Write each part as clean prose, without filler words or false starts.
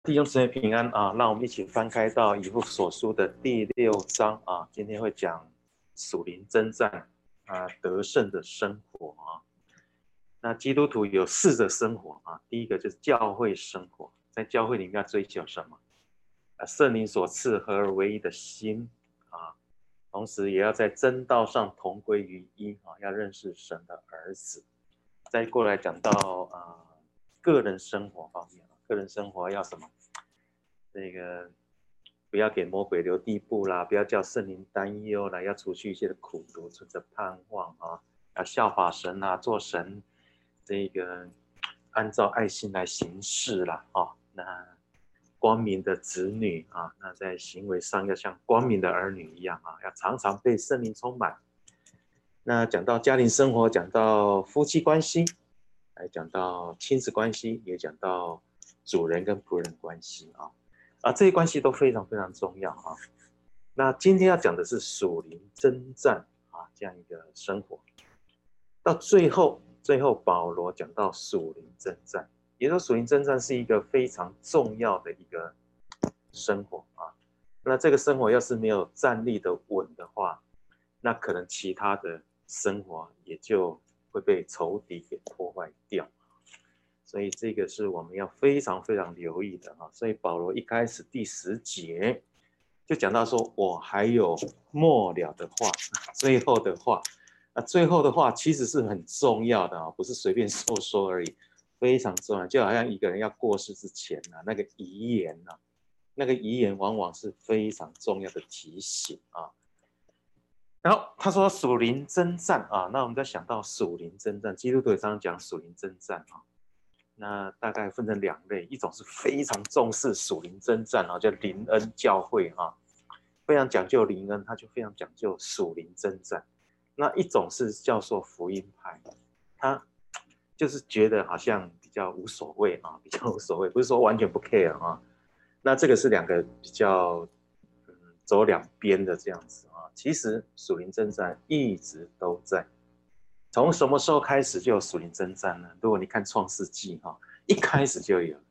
弟兄姊妹平安啊！让我们一起翻开到以弗所书的第6章啊，今天会讲属灵征战啊，得胜的生活啊。那基督徒有4个生活啊，第一个就是教会生活，在教会里面要追求什么？圣灵所赐合而为一的心啊，同时也要在真道上同归于一啊，要认识神的儿子。再过来讲到个人生活方面，个人生活要什么？这个不要给魔鬼留地步啦，不要叫圣灵担忧啦，要除去一些的苦毒，存着盼望啊，要效法神啊，做神这个按照爱心来行事啦啊。那光明的子女啊，那在行为上要像光明的儿女一样啊，要常常被圣灵充满。那讲到家庭生活，讲到夫妻关系，还讲到亲子关系，也讲到主人跟仆人关系这些关系都非常非常重要啊。那今天要讲的是属灵征战这样一个生活。到最后保罗讲到属灵征战，也就是说属灵征战是一个非常重要的一个生活啊。那这个生活要是没有站立的稳的话，那可能其他的生活也就会被仇敌给破坏掉。所以这个是我们要非常非常留意的所以保罗一开始第10节就讲到说，我还有末了的话，最后的话。最后的话其实是很重要的不是随便说而已，非常重要。就好像一个人要过世之前那个遗言那个遗言往往是非常重要的提醒然后他说属灵征战那我们再想到属灵征战，基督徒也常常讲属灵征战那大概分成2类，一种是非常重视属灵征战叫灵恩教会非常讲究灵恩，他就非常讲究属灵征战。那一种是叫做福音派，他就是觉得好像比较无所谓比较无所谓，不是说完全不 care那这个是2个比较走2边的这样子其实属灵征战一直都在。从什么时候开始就有属灵征战呢？如果你看创世纪一开始就有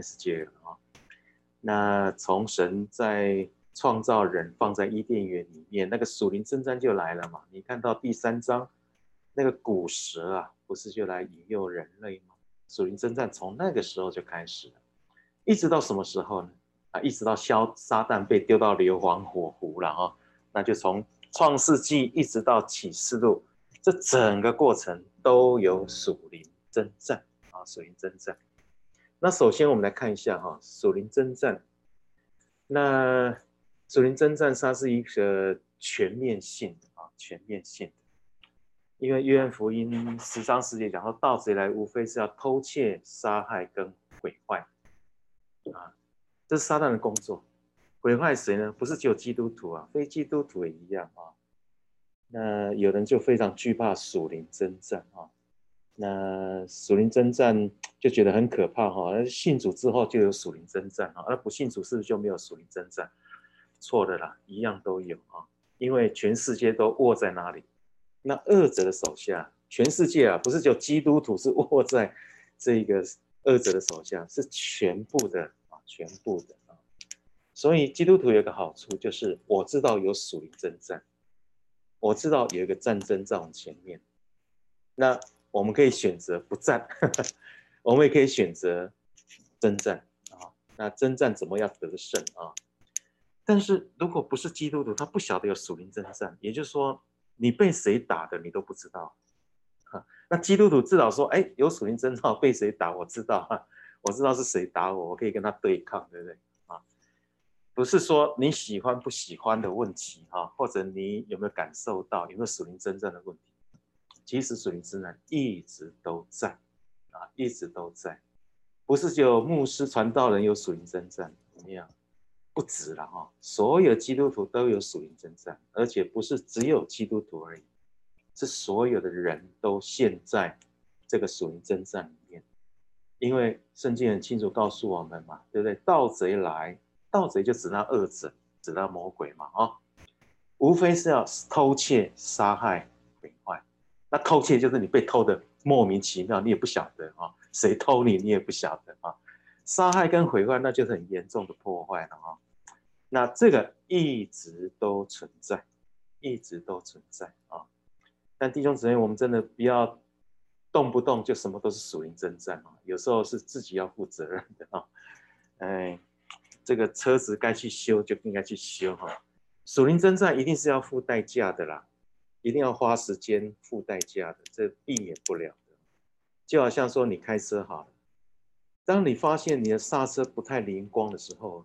那从神在创造人放在伊甸园里面，那个属灵征战就来了嘛。你看到第3章那个古蛇不是就来引诱人类吗？属灵征战从那个时候就开始了，一直到什么时候呢？一直到撒旦被丢到硫磺火湖了那就从创世纪一直到启示录，这整个过程都有属灵征战属灵征战。那首先我们来看一下属灵征战。那属灵征战它是一个全面性的全面性的。因为约翰福音10章10节讲说，盗贼来无非是要偷窃、杀害跟毁坏这是撒旦的工作。毁坏谁呢？不是只有基督徒非基督徒也一样那有人就非常惧怕属灵征战那属灵征战就觉得很可怕信主之后就有属灵征战而不信主是不是就没有属灵征战？错的啦，一样都有因为全世界都握在哪里？那恶者的手下。全世界不是只有基督徒是握在这个恶者的手下，是全部的全部的所以基督徒有一个好处，就是我知道有属灵征战，我知道有一个战争在我们前面，那我们可以选择不战我们也可以选择征战那征战怎么样得胜但是如果不是基督徒，他不晓得有属灵征战，也就是说你被谁打的你都不知道那基督徒至少说有属灵征战，被谁打我知道我知道是谁打我，我可以跟他对抗，对不对不是说你喜欢不喜欢的问题或者你有没有感受到有没有属灵征战的问题。其实属灵征战一直都在一直都在，不是只有牧师传道人有属灵征战，怎么样？不止了所有基督徒都有属灵征战，而且不是只有基督徒而已，是所有的人都陷在这个属灵征战里面。因为圣经很清楚告诉我们嘛，对不对？盗贼来，盗贼就指那恶者，指那魔鬼嘛无非是要偷窃、杀害、毁坏。那偷窃就是你被偷的莫名其妙，你也不晓得谁偷你，你也不晓得杀害跟毁坏那就是很严重的破坏了啊。那这个一直都存在，一直都存在啊。但弟兄姊妹，我们真的不要动不动就什么都是属灵征战啊，有时候是自己要负责任的啊。这个车子该去修就应该去修哈。属灵征战一定是要付代价的啦，一定要花时间付代价的，这避免不了的。就好像说你开车好了，当你发现你的刹车不太灵光的时候，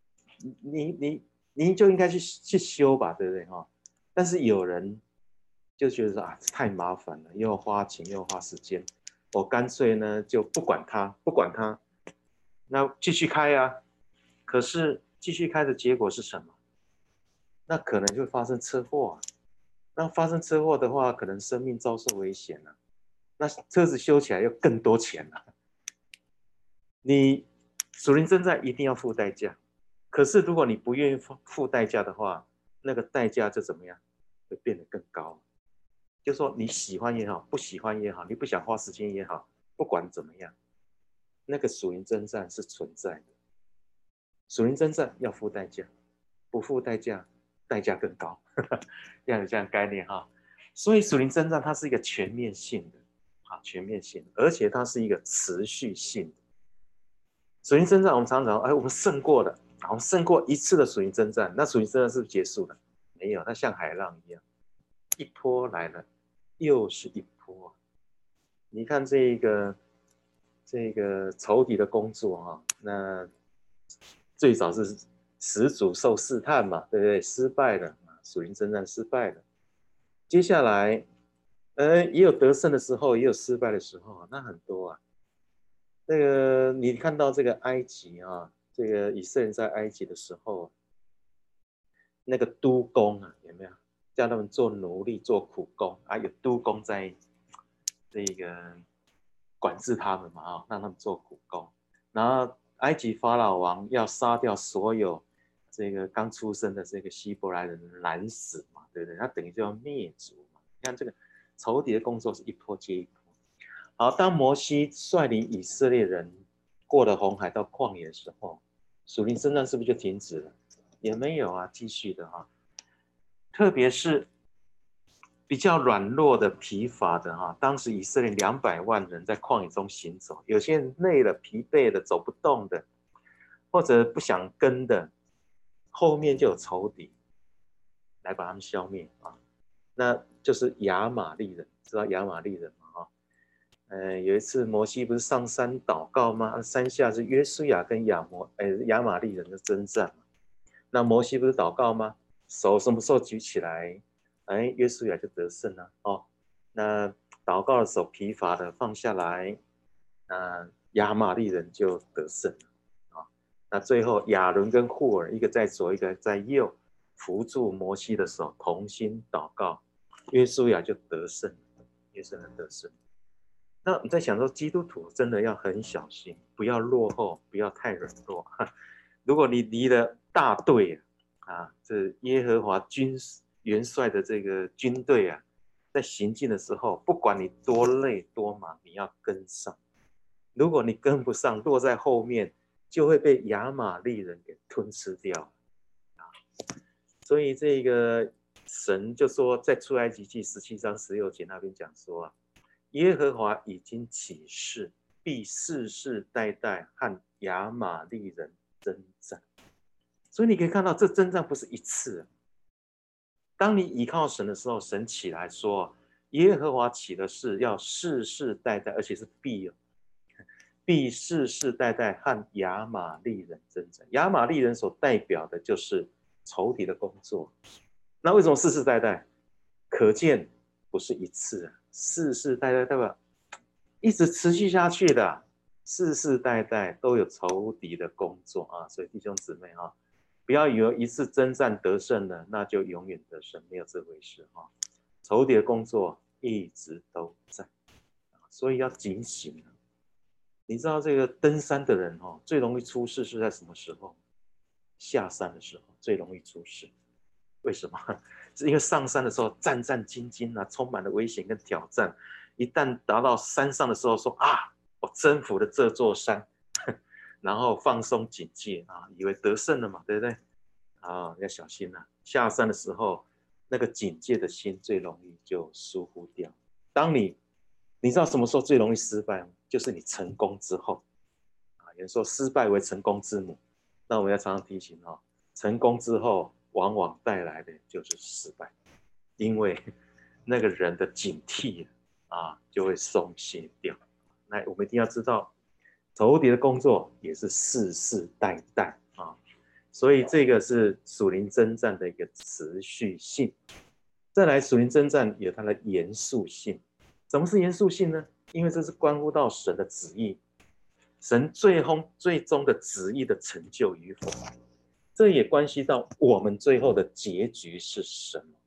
你就应该去修吧，对不对哈？但是有人就觉得说啊，太麻烦了，又要花钱又要花时间，我干脆呢就不管它，那继续开啊。可是继续开的结果是什么？那可能就会发生车祸啊。那发生车祸的话，可能生命遭受危险了。那车子修起来又更多钱了。你属灵征战一定要付代价，可是如果你不愿意付代价的话，那个代价就怎么样？会变得更高。就说你喜欢也好，不喜欢也好，你不想花时间也好，不管怎么样，那个属灵征战是存在的。属灵征战要付代价，不付代价，代价更高，这样概念哈。所以属灵征战它是一个全面性的，全面性的，而且它是一个持续性的。属灵征战我们常常我们胜过了，我们胜过一次的属灵征战，那属灵征战是不是结束了？没有，那像海浪一样，一波来了，又是一波。你看这个仇敌的工作哈，那最早是始祖受试探嘛，对不对？失败了，属灵征战失败了。接下来，也有得胜的时候，也有失败的时候，那很多啊。那个你看到这个埃及啊，这个以色列人在埃及的时候，那个督工啊，有没有叫他们做奴隶、做苦工啊？有督工在这个管制他们嘛，让他们做苦工。然后埃及法老王要杀掉所有这个刚出生的这个希伯来人，拦死嘛，对不对？他等于就要灭族嘛。你看这个仇敌的工作是一波接一波。好，当摩西率领以色列人过了红海到旷野的时候，属灵征战是不是就停止了？也没有啊，继续的哈。特别是比较软弱的、疲乏的哈，当时以色列200万人在旷野中行走，有些人累了、疲惫的、走不动的，或者不想跟的，后面就有仇敌来把他们消灭啊。那就是亚玛力人，知道亚玛力人吗？有一次摩西不是上山祷告吗？山下是约书亚跟亚玛力人的征战嘛。那摩西不是祷告吗？手什么时候举起来，约书亚就得胜了哦。那祷告的手疲乏的放下来，那亚玛力人就得胜了啊。那最后亚伦跟户尔一个在左，一个在右，扶住摩西的手，同心祷告，约书亚就得胜了，约瑟得胜。那你在想说，基督徒真的要很小心，不要落后，不要太软弱。如果你离了大队啊，这耶和华元帅的这个军队啊，在行进的时候，不管你多累多忙，你要跟上。如果你跟不上，落在后面，就会被亚玛力人给吞吃掉啊。所以这个神就说，在出埃及记17章16节那边讲说啊，耶和华已经起誓，必世世代代和亚玛力人征战。所以你可以看到，这征战不是一次。当你倚靠神的时候，神起来说，耶和华起的誓，要世世代代，而且是必世世代代和亚玛力人征战。亚玛力人所代表的就是仇敌的工作。那为什么世世代代？可见不是一次啊，世世代代代表一直持续下去的，世世代代都有仇敌的工作啊。所以弟兄姊妹啊，不要以为一次征战得胜了，那就永远得胜，没有这回事啊。仇敌的工作一直都在，所以要警醒。你知道这个登山的人最容易出事是在什么时候？下山的时候最容易出事。为什么？是因为上山的时候战战兢兢啊，充满了危险跟挑战。一旦达到山上的时候说啊，我征服了这座山， 然后放松警戒啊，以为得胜了嘛，对不对？啊，要小心啊！下山的时候，那个警戒的心最容易就疏忽掉。当你知道什么时候最容易失败吗？就是你成功之后啊。有人说失败为成功之母，那我们要常常提醒啊，成功之后往往带来的就是失败，因为那个人的警惕啊就会松懈掉。那我们一定要知道，仇敌的工作也是世世代代啊，所以这个是属灵征战的一个持续性。再来，属灵征战有它的严肃性。什么是严肃性呢？因为这是关乎到神的旨意，神最终的旨意的成就与否，这也关系到我们最后的结局是什么。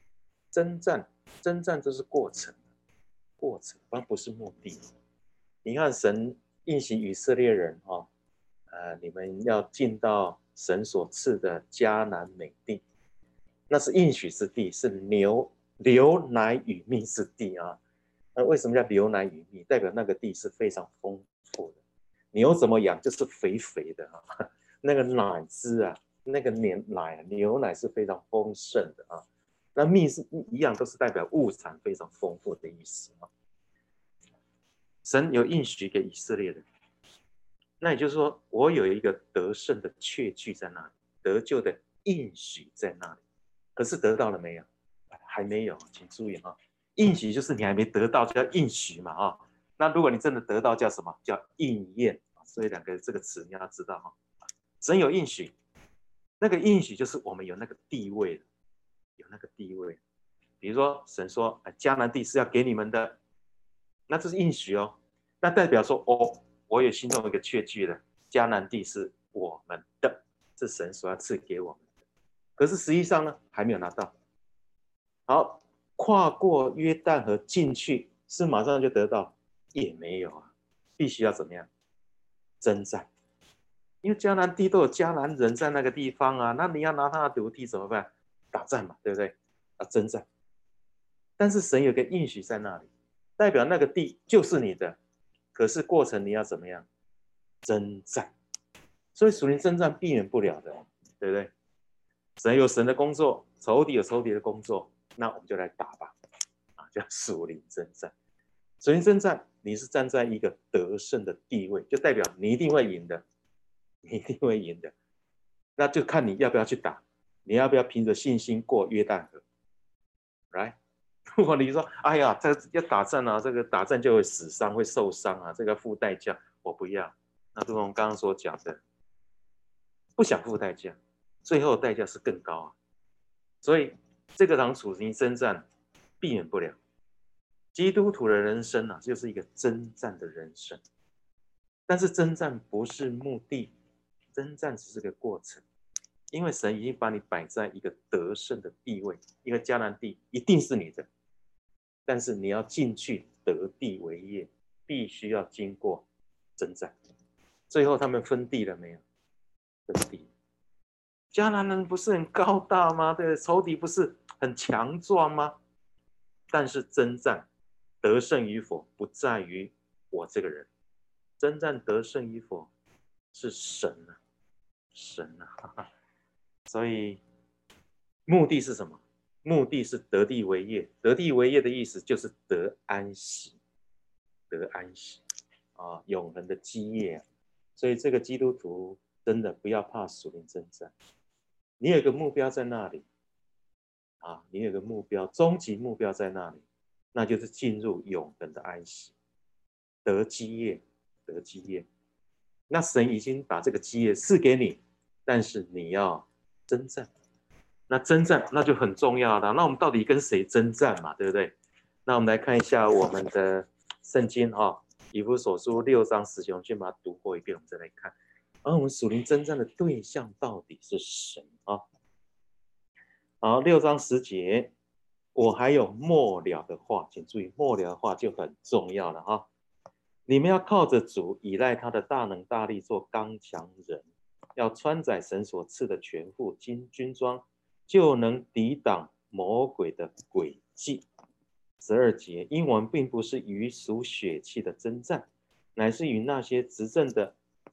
征战就是过程，而不是目的。你看神应许以色列人你们要进到神所赐的迦南美地，那是应许之地，是流奶与蜜之地啊。那为什么叫流奶与蜜？代表那个地是非常丰富的。牛怎么养？就是肥肥的啊，那个奶汁啊，那个牛奶是非常丰盛的啊。那蜜是一样，都是代表物产非常丰富的意思啊。神有应许给以色列人，那也就是说，我有一个得胜的确据在那里，得救的应许在那里。可是得到了没有？还没有，请注意哈。应许就是你还没得到，叫应许嘛啊。那如果你真的得到，叫什么？叫应验。所以这个词你要知道哈。神有应许，那个应许就是我们有那个地位，有那个地位。比如说神说，迦南地是要给你们的，那这是应许哦。那代表说，我有心中有一个确据了，迦南地是我们的，是神所要赐给我们的。可是实际上呢，还没有拿到。好，跨过约旦河进去，是马上就得到？也没有啊，必须要怎么样？征战。因为迦南地都有迦南人在那个地方啊，那你要拿他的土地怎么办？打战嘛，对不对？征战。但是神有个应许在那里，代表那个地就是你的。可是过程你要怎么样？征战。所以属灵征战避免不了的，对不对？神有神的工作，仇敌有仇敌的工作，那我们就来打吧，叫属灵征战。属灵征战，你是站在一个得胜的地位，就代表你一定会赢的，你一定会赢的。那就看你要不要去打，你要不要凭着信心过约旦河来。如果你说，哎呀，这要打仗啊，这个打仗就会死伤，会受伤啊，这个付代价，我不要。那就我们刚刚所讲的，不想付代价，最后代价是更高啊。所以这个场属灵征战避免不了。基督徒的人生啊，就是一个征战的人生。但是征战不是目的，征战只是个过程。因为神已经把你摆在一个得胜的地位，一个迦南地一定是你的，但是你要进去得地为业，必须要经过征战。最后他们分地了没有？分地。迦南人不是很高大吗？对，仇敌不是很强壮吗？但是征战得胜与否不在于我这个人，征战得胜与否是神啊，神啊。所以目的是什么？目的是得地为业。得地为业的意思就是得安息，得安息啊，永恒的基业啊。所以这个基督徒真的不要怕属灵征战，你有个目标在那里啊，你有个目标，终极目标在那里，那就是进入永恒的安息，得基业，得基业。那神已经把这个基业赐给你，但是你要征战。那征战那就很重要了。那我们到底跟谁征战嘛？对不对？那我们来看一下我们的圣经哈，以弗所书6章10节，我们先把它读过一遍，我们再来看。而我们属灵征战的对象到底是神啊？好，6章10节，我还有末了的话，请注意，末了的话就很重要了哈。你们要靠着主，依赖他的大能大力，做刚强人，要穿载神所赐的全副军装，就能抵挡魔鬼的诡计。12节，因我们并不是与属血气的征战，乃是与那些执政的、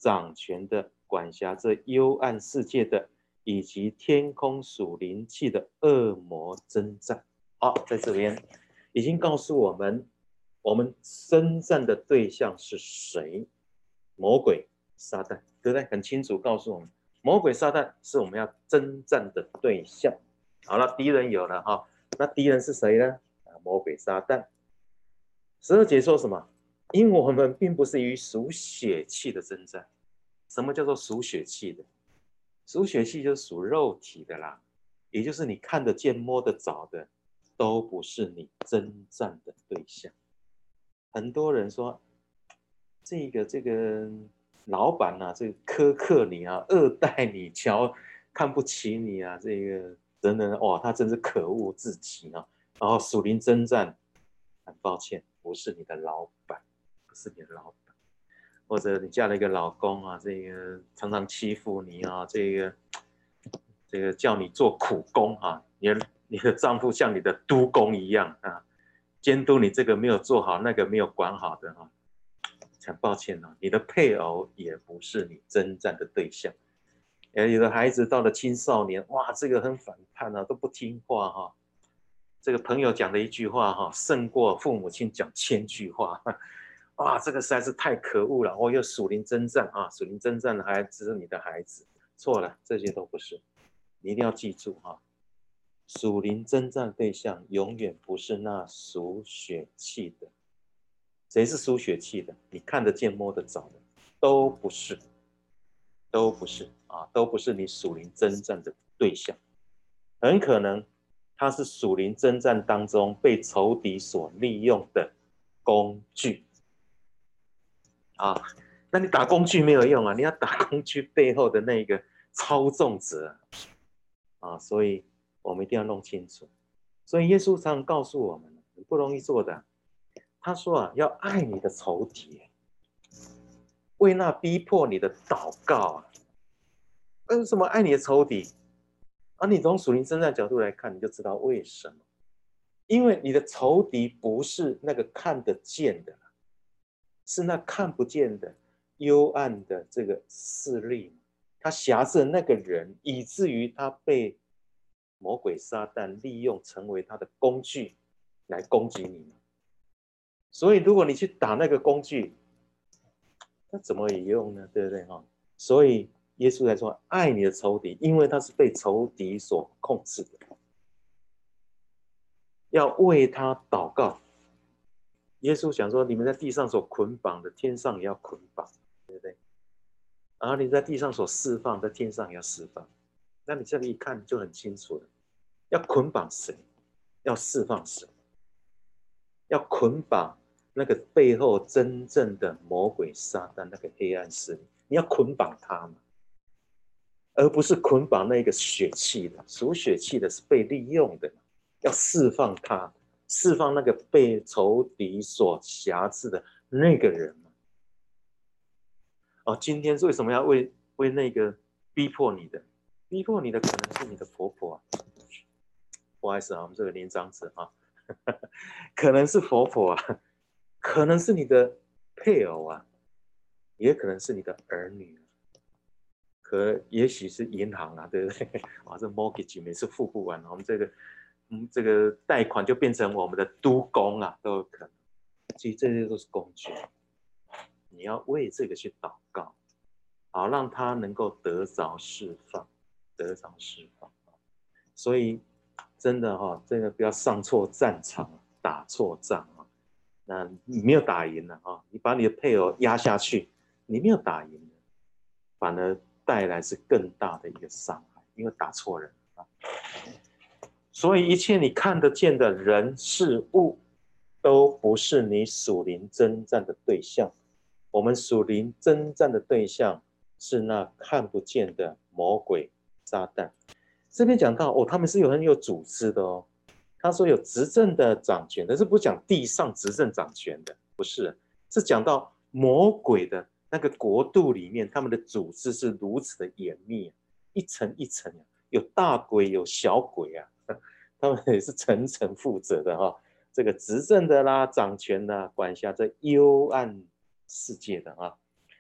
掌权的、管辖这幽暗世界的，以及天空属灵气的恶魔征战。好，在这边已经告诉我们，我们征战的对象是谁？魔鬼撒旦，对不对？很清楚告诉我们，魔鬼撒旦是我们要征战的对象。好了，敌人有了哈，那敌人是谁呢？魔鬼撒旦。12节说什么？因为我们并不是与属血气的征战。什么叫做属血气的？属血气就是属肉体的啦，也就是你看得见、摸得着的，都不是你征战的对象。很多人说，这个老板啊，这个苛刻你啊，恶待你，看不起你啊，这个人人哇，他真是可恶至极啊！然后属灵征战，很抱歉，不是你的老板，不是你的老板，或者你嫁了一个老公啊，这个常常欺负你啊，这个叫你做苦工啊，你的丈夫像你的督工一样啊，监督你这个没有做好，那个没有管好的啊。很抱歉啊，你的配偶也不是你征战的对象。有的孩子到了青少年，哇，这个很反叛啊，都不听话哈。这个朋友讲的一句话哈，胜过父母亲讲1000句话。哇，这个实在是太可恶了！又属灵征战啊，属灵征战的孩子是你的孩子，错了，这些都不是。你一定要记住哈，属灵征战对象永远不是那属血气的。谁是属血气的？你看得见摸得着的，都不是，都不是啊，都不是你属灵征战的对象。很可能他是属灵征战当中被仇敌所利用的工具啊。那你打工具没有用啊，你要打工具背后的那个操纵者啊。所以我们一定要弄清楚。所以耶稣常常告诉我们，很不容易做的。他说啊，要爱你的仇敌，为那逼迫你的祷告啊。为什么爱你的仇敌？你从属灵征战角度来看，你就知道为什么。因为你的仇敌不是那个看得见的，是那看不见的幽暗的这个势力，他辖制那个人，以至于他被魔鬼撒旦利用，成为他的工具来攻击你。所以如果你去打那个工具，那怎么有用呢？对不对哈？所以耶稣来说，爱你的仇敌，因为他是被仇敌所控制的，要为他祷告。耶稣想说，你们在地上所捆绑的，天上也要捆绑，对不对？然后你在地上所释放，在天上也要释放。那你这里一看就很清楚了，要捆绑谁？要释放谁？要捆绑那个背后真正的魔鬼撒旦那个黑暗势力，你要捆绑他嘛，而不是捆绑那个血气的。属血气的是被利用的，要释放他，释放那个被仇敌所辖制的那个人嘛。今天为什么要为那个逼迫你的？逼迫你的可能是你的婆婆啊，不好意思啊，我们这个年长者啊，可能是婆婆啊，可能是你的配偶啊，也可能是你的儿女，也许是银行啊，对不对？这 mortgage 每次付不完，我们这个贷款就变成我们的督工啊，都有可能。其实这些都是工具，你要为这个去祷告，好让他能够得着释放，得着释放。所以真的这个不要上错战场，打错仗啊。那你没有打赢了啊，你把你的配偶压下去，你没有打赢了，反而带来是更大的一个伤害，因为打错人啊。所以一切你看得见的人事物，都不是你属灵征战的对象。我们属灵征战的对象是那看不见的魔鬼撒旦。这边讲到他们是很有组织的哦。他说有执政的掌权，但是不讲地上执政掌权的，不是，是讲到魔鬼的那个国度里面，他们的组织是如此的严密，一层一层，有大鬼有小鬼啊，他们也是层层负责的哈。这个执政的啦、掌权的、管辖这幽暗世界的啊。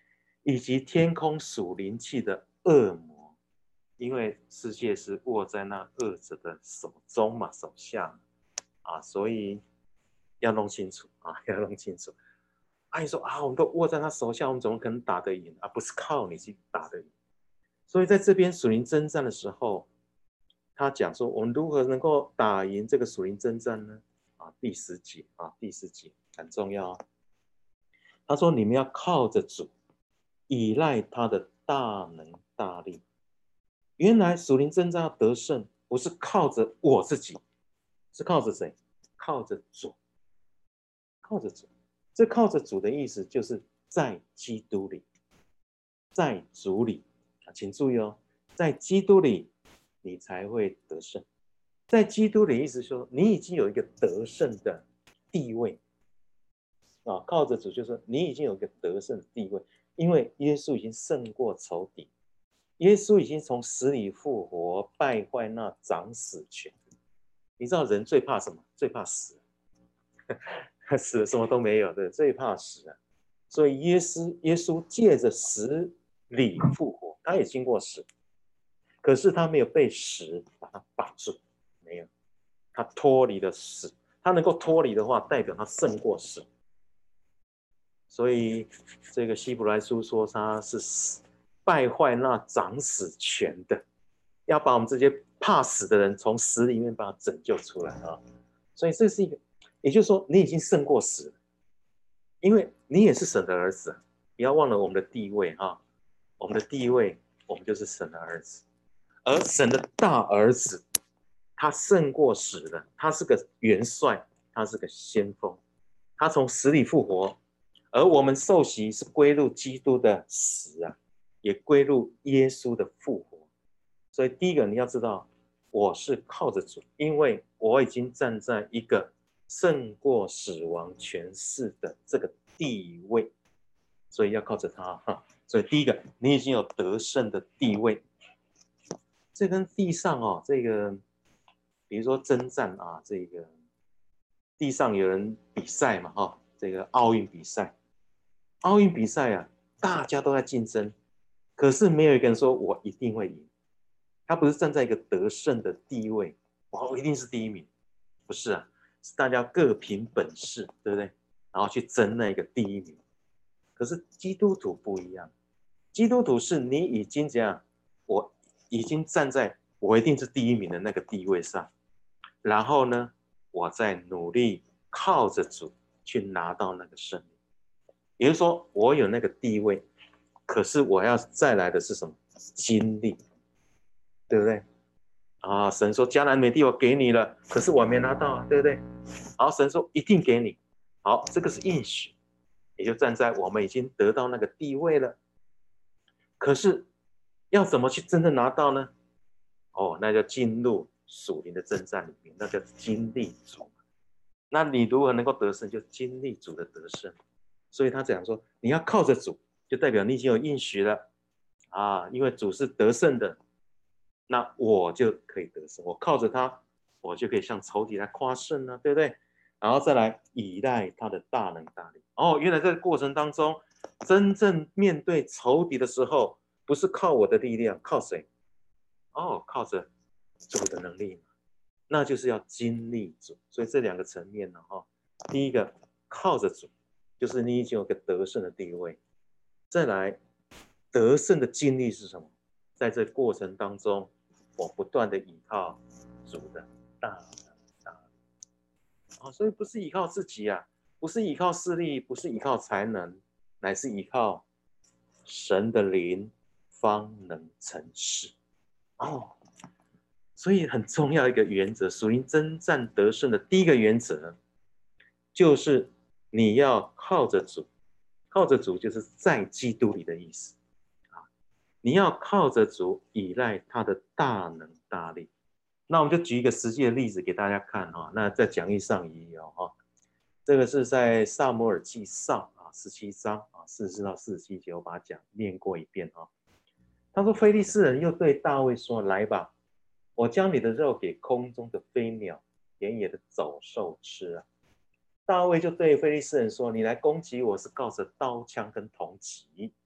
以及天空属灵气的恶魔，因为世界是握在那恶者的手中嘛，手下啊，所以要弄清楚啊，要弄清楚。啊，你说啊，我们都握在他手下，我们怎么可能打得赢啊？不是靠你去打得赢。所以在这边属灵征战的时候，他讲说，我们如何能够打赢这个属灵征战呢？啊，第10节啊，第10节很重要啊。他说，你们要靠着主，依赖他的大能大力。原来属灵征战要得胜，不是靠着我自己，是靠着谁？靠着主，靠着主。这靠着主的意思就是在基督里，在主里啊，请注意哦，在基督里你才会得胜。在基督里意思说，你已经有一个得胜的地位啊，靠着主就是你已经有一个得胜的地位，因为耶稣已经胜过仇敌，耶稣已经从死里复活，败坏那掌死权。你知道人最怕什么？最怕死，死了什么都没有的，最怕死啊。所以耶稣借着死里复活，他也经过死，可是他没有被死把他绑住，没有，他脱离了死。他能够脱离的话，代表他胜过死。所以这个希伯来书说他是败坏那掌死权的，要把我们这些怕死的人从死里面把他拯救出来啊。所以这是一个，也就是说你已经胜过死了，因为你也是神的儿子。不要忘了我们的地位哈，我们的地位，我们就是神的儿子，而神的大儿子，他胜过死了，他是个元帅，他是个先锋，他从死里复活，而我们受洗是归入基督的死啊，也归入耶稣的复活。所以第一个你要知道，我是靠着主，因为我已经站在一个胜过死亡权势的这个地位，所以要靠着他哈。所以第一个，你已经有得胜的地位。这跟地上哦，这个比如说征战啊，这个地上有人比赛嘛，哈，这个奥运比赛，奥运比赛啊，大家都在竞争，可是没有一个人说我一定会赢。他不是站在一个得胜的地位，我一定是第一名，不是啊，是大家各凭本事，对不对？然后去争那个第一名。可是基督徒不一样，基督徒是你已经这样，我已经站在我一定是第一名的那个地位上，然后呢，我再努力靠着主去拿到那个胜利。也就是说，我有那个地位，可是我要再来的是什么？经历，对不对？啊，神说迦南美地我给你了，可是我没拿到啊，对不对？好，神说一定给你。好，这个是应许，也就站在我们已经得到那个地位了。可是要怎么去真正拿到呢？哦，那就进入属灵的征战里面，那叫经历主。那你如何能够得胜，就经历主的得胜。所以他讲说，你要靠着主，就代表你已经有应许了啊，因为主是得胜的，那我就可以得胜。我靠着他，我就可以向仇敌来夸胜啊，对不对？然后再来依赖他的大能大力。哦，原来在过程当中，真正面对仇敌的时候，不是靠我的力量，靠谁？哦，靠着主的能力，那就是要经历主。所以这两个层面呢，哈，第一个靠着主，就是你已经有个得胜的地位。再来，得胜的经历是什么？在这过程当中，我不断的依靠主的大能大力啊，所以不是依靠自己啊，不是依靠势力，不是依靠才能，乃是依靠神的灵，方能成事。哦，所以很重要一个原则，属灵征战得胜的第一个原则，就是你要靠着主，靠着主就是在基督里的意思啊。你要靠着主，依赖他的大能大力。那我们就举一个实际的例子给大家看哈。那在讲义上也有哈，这个是在撒母耳记上啊17章啊44到47节，我把它念过一遍哈。他说：“非利士人又对大卫说：来吧，我将你的肉给空中的飞鸟、田野的走兽吃啊。”大卫就对非利士人说：“你来攻击我是靠着刀枪跟铜戟，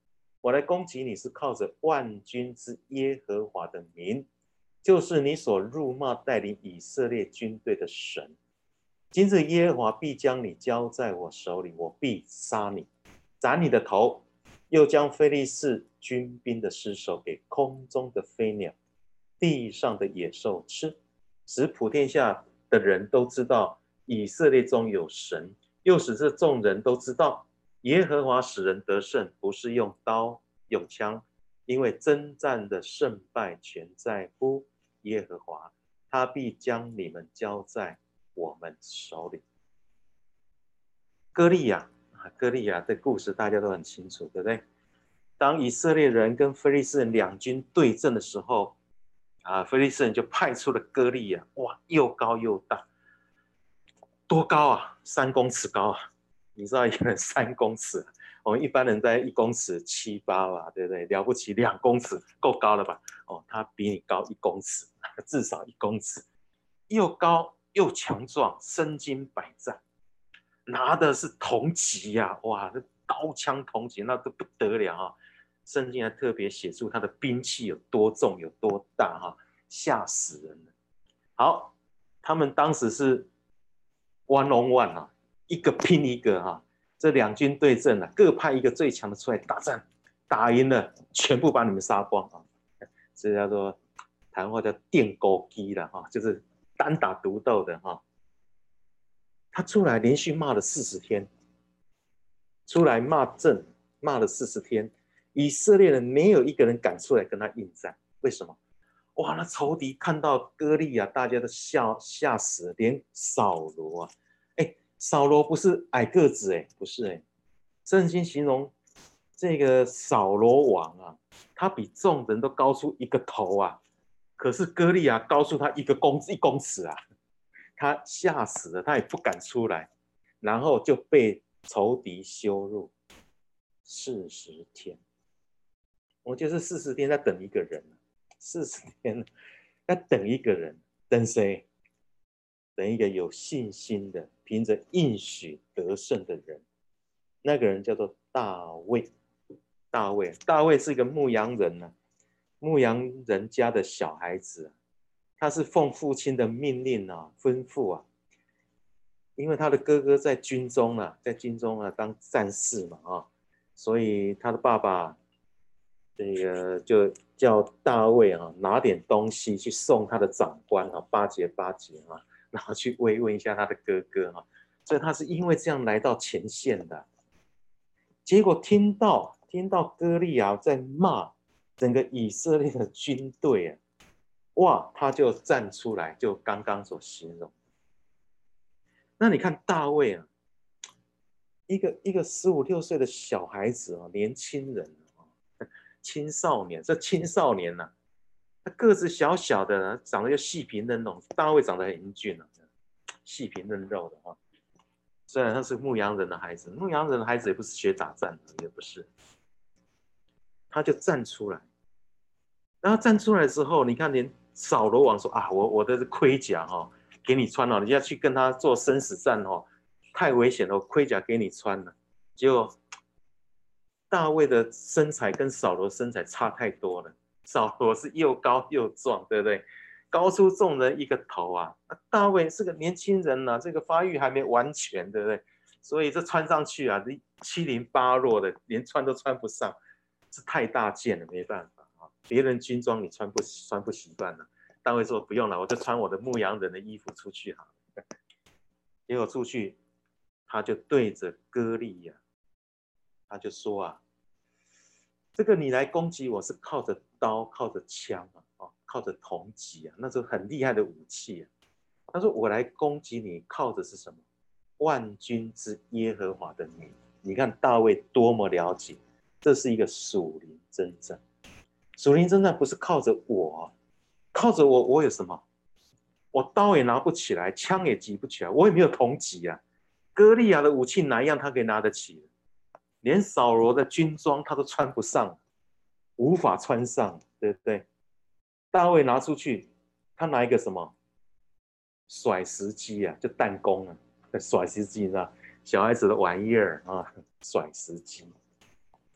我来攻击你是靠着万军之耶和华的名，就是你所辱骂带领以色列军队的神。今日耶和华必将你交在我手里，我必杀你，斩你的头，又将非利士军兵的尸首给空中的飞鸟、地上的野兽吃，使普天下的人都知道以色列中有神，又使这众人都知道耶和华使人得胜，不是用刀用枪，因为征战的胜败全在乎耶和华，他必将你们交在我们手里。歌利亚的故事大家都很清楚，对不对？当以色列人跟非利士人两军对阵的时候，非利士人就派出了歌利亚，哇，又高又大，多高啊？3公尺高啊！你知道一个人3公尺，我们一般人在1公尺7、8吧，对不对？了不起2公尺够高了吧？哦，他比你高1公尺，至少1公尺，又高又强壮，身经百战，拿的是铜戟呀，哇，刀枪铜戟那都不得了啊！圣经还特别写出他的兵器有多重有多大哈，吓死人了。好，他们当时是 one on one 啊，一个拼一个哈，这两军对阵啊，各派一个最强的出来打仗，打赢了全部把你们杀光啊！这叫做台湾话叫电钩机了哈，就是单打独斗的哈。他出来连续骂了40天，出来骂阵骂了40天，以色列人没有一个人敢出来跟他应战，为什么？哇，那仇敌看到歌利亚，大家都吓死了，连扫罗啊，扫罗不是矮个子不是圣经形容这个扫罗王啊，他比众人都高出1个头啊，可是歌利亚高出他1公尺啊，他吓死了，他也不敢出来，然后就被仇敌羞辱40天。我就是40天在等一个人，40天在等一个人，等谁？等一个有信心的，凭着应许得胜的人。那个人叫做大卫。大卫是一个牧羊人牧羊人家的小孩子他是奉父亲的命令吩咐因为他的哥哥在军中当战士嘛所以他的爸爸这个就叫大卫拿点东西去送他的长官巴结然后去慰问一下他的哥哥所以他是因为这样来到前线的。结果听到歌利亚在骂整个以色列的军队哇，他就站出来，就刚刚所形容。那你看大卫一个15、16岁的小孩子年轻人青少年，这青少年他个子小小的，长得又细皮嫩肉，大卫长得很英俊细皮嫩肉的虽然他是牧羊人的孩子，牧羊人的孩子也不是学打仗的，也不是，他就站出来。然后站出来之后，你看连扫罗王说我的盔甲给你穿你要去跟他做生死战太危险了，盔甲给你穿了。结果大卫的身材跟扫罗身材差太多了，扫罗是又高又壮，对不对？高出众人1个头大卫是个年轻人这个发育还没完全，对不对？所以这穿上去七零八落的，连穿都穿不上，是太大件了，没办法别人军装你穿不习惯了。大卫说不用了，我就穿我的牧羊人的衣服出去好了。结果出去，他就对着歌利亚，他就说这个你来攻击我是靠着刀，靠着枪靠着铜戟那是很厉害的武器他说我来攻击你，靠的是什么？万军之耶和华的名。你看大卫多么了解，这是一个属灵征战。属灵征战不是靠着我，靠着我有什么？我刀也拿不起来，枪也举不起来，我也没有铜戟歌利亚的武器哪一样他可以拿得起？连扫罗的军装他都穿不上，无法穿上，对不对？大卫拿出去，他拿一个什么？甩石机就弹弓甩石机小孩子的玩意儿甩石机。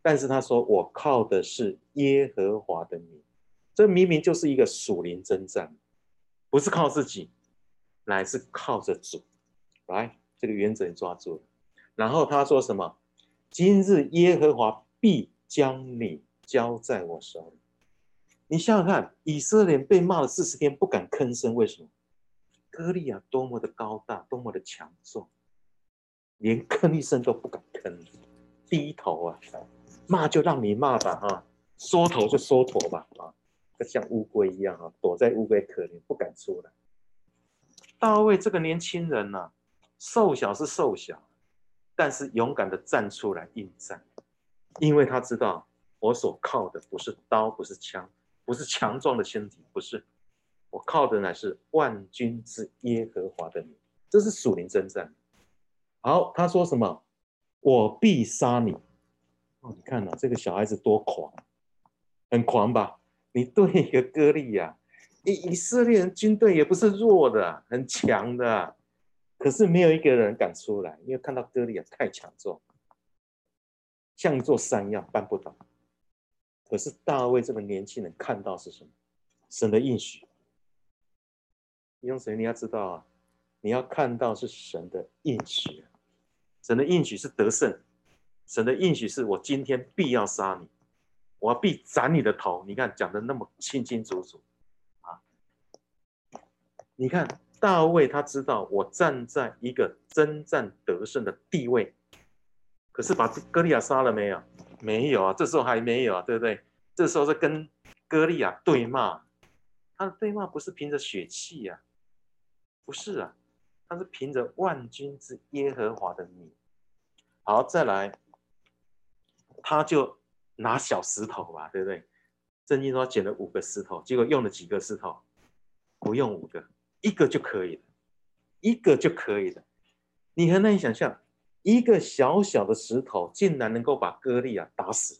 但是他说我靠的是耶和华的名，这明明就是一个属灵征战，不是靠自己，乃是靠着主。来，这个原则你抓住了。然后他说什么？今日耶和华必将你交在我手里。你想想看，以色列人被骂了40天，不敢吭声，为什么？歌利亚多么的高大，多么的强壮，连吭一声都不敢吭，低头啊，骂就让你骂吧啊，缩头就缩头吧啊，像乌龟一样啊，躲在乌龟壳里不敢出来。大卫这个年轻人呢、瘦小是瘦小，但是勇敢的站出来应战，因为他知道我所靠的不是刀，不是枪，不是强壮的身体，不是，我靠的乃是万军之耶和华的名。这是属灵征战。好，他说什么？我必杀你。哦，你看这个小孩子多狂，很狂吧？你对一个歌利亚，以色列人军队也不是弱的，很强的，可是没有一个人敢出来，因为看到歌利亚太强壮，像一座山一样搬不倒。可是大卫这个年轻人看到是什么？神的应许。弟兄姊妹，你要知道啊，你要看到是神的应许。神的应许是得胜，神的应许是我今天必要杀你，我必斩你的头。你看讲的那么清清楚楚啊！你看大卫他知道我站在一个征战得胜的地位，可是把歌利亚杀了没有？没有啊，这时候还没有啊，对不对？这时候是跟歌利亚对骂，他的对骂不是凭着血气啊，不是啊，他是凭着万军之耶和华的名。好，再来，他就拿小石头吧，对不对？圣经说捡了5个石头，结果用了几个石头？不用5个，一个就可以了，一个就可以了。你很难想象，一个小小的石头竟然能够把歌利亚打死。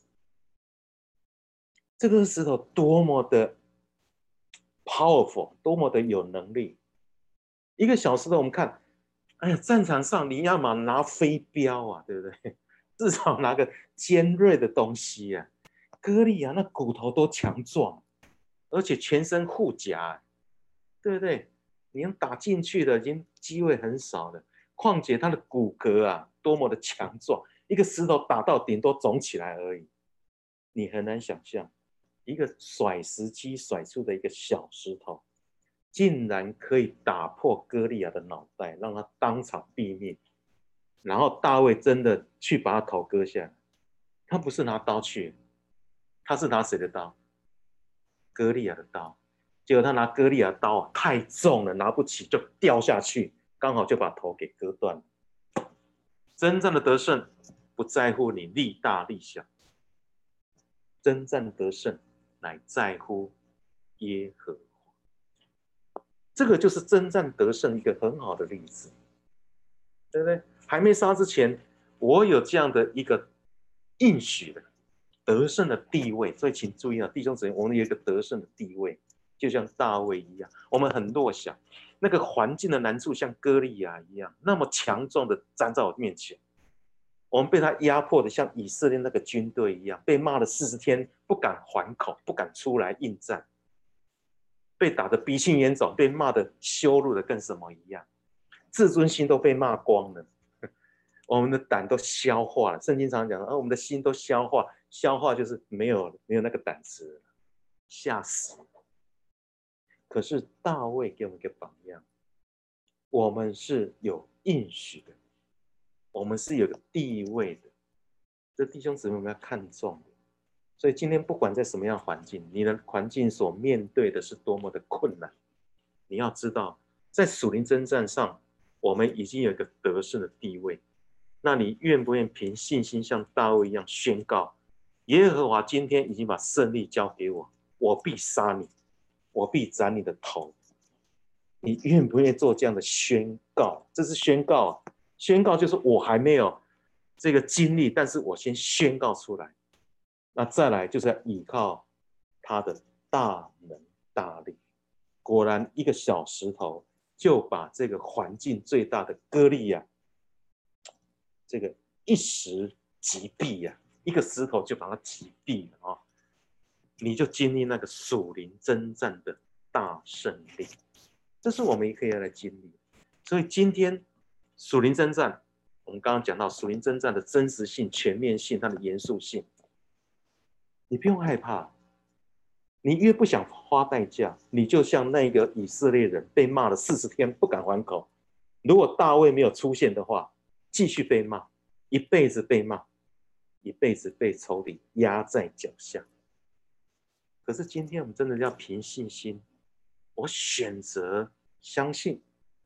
这个石头多么的 powerful， 多么的有能力。一个小石头，我们看，哎呀，战场上你要嘛拿飞镖啊，对不对？至少拿个尖锐的东西啊。歌利亚那骨头多强壮，而且全身护甲，对不对？你能打进去的已经机会很少了，况且他的骨骼啊，多么的强壮，一个石头打到顶多肿起来而已。你很难想象，一个甩石机甩出的一个小石头，竟然可以打破歌利亚的脑袋，让他当场毙命。然后大卫真的去把他头割下来，他不是拿刀去，他是拿谁的刀？歌利亚的刀。结果他拿歌利亚的刀太重了，拿不起就掉下去，刚好就把头给割断了。真正的得胜不在乎你力大力小，真正得胜乃在乎耶和华。这个就是征战得胜一个很好的例子，对不对？还没杀之前，我有这样的一个应许的得胜的地位，所以请注意啊，弟兄姊妹，我们有一个得胜的地位，就像大卫一样，我们很弱小，那个环境的难处像歌利亚一样，那么强壮的站在我面前，我们被他压迫的像以色列那个军队一样，被骂了40天，不敢还口，不敢出来应战，被打得鼻青眼肿，被骂的羞辱的跟什么一样，自尊心都被骂光了。我们的胆都消化了，圣经常讲，我们的心都消化，消化就是没有那个胆子了，吓死了。可是大卫给我们一个榜样，我们是有应许的，我们是有个地位的，这弟兄姊妹我们要看重的。所以今天不管在什么样的环境，你的环境所面对的是多么的困难，你要知道，在属灵征战上，我们已经有一个得胜的地位。那你愿不愿意凭信心像大卫一样宣告，耶和华今天已经把胜利交给我，我必杀你，我必斩你的头。你愿不愿意做这样的宣告？这是宣告，宣告就是我还没有这个经历，但是我先宣告出来。那再来就是要依靠他的大能大力。果然一个小石头就把这个环境最大的歌利亚这个一时击毙呀， 一个石头就把它击毙了啊，你就经历那个属灵征战的大胜利。这是我们也可以来经历。所以今天属灵征战，我们刚刚讲到属灵征战的真实性、全面性、它的严肃性，你不用害怕。你越不想花代价，你就像那个以色列人被骂了40天不敢还口。如果大卫没有出现的话，继续被骂，一辈子被骂，一辈子被仇敌压在脚下。可是今天我们真的要凭信心，我选择相信。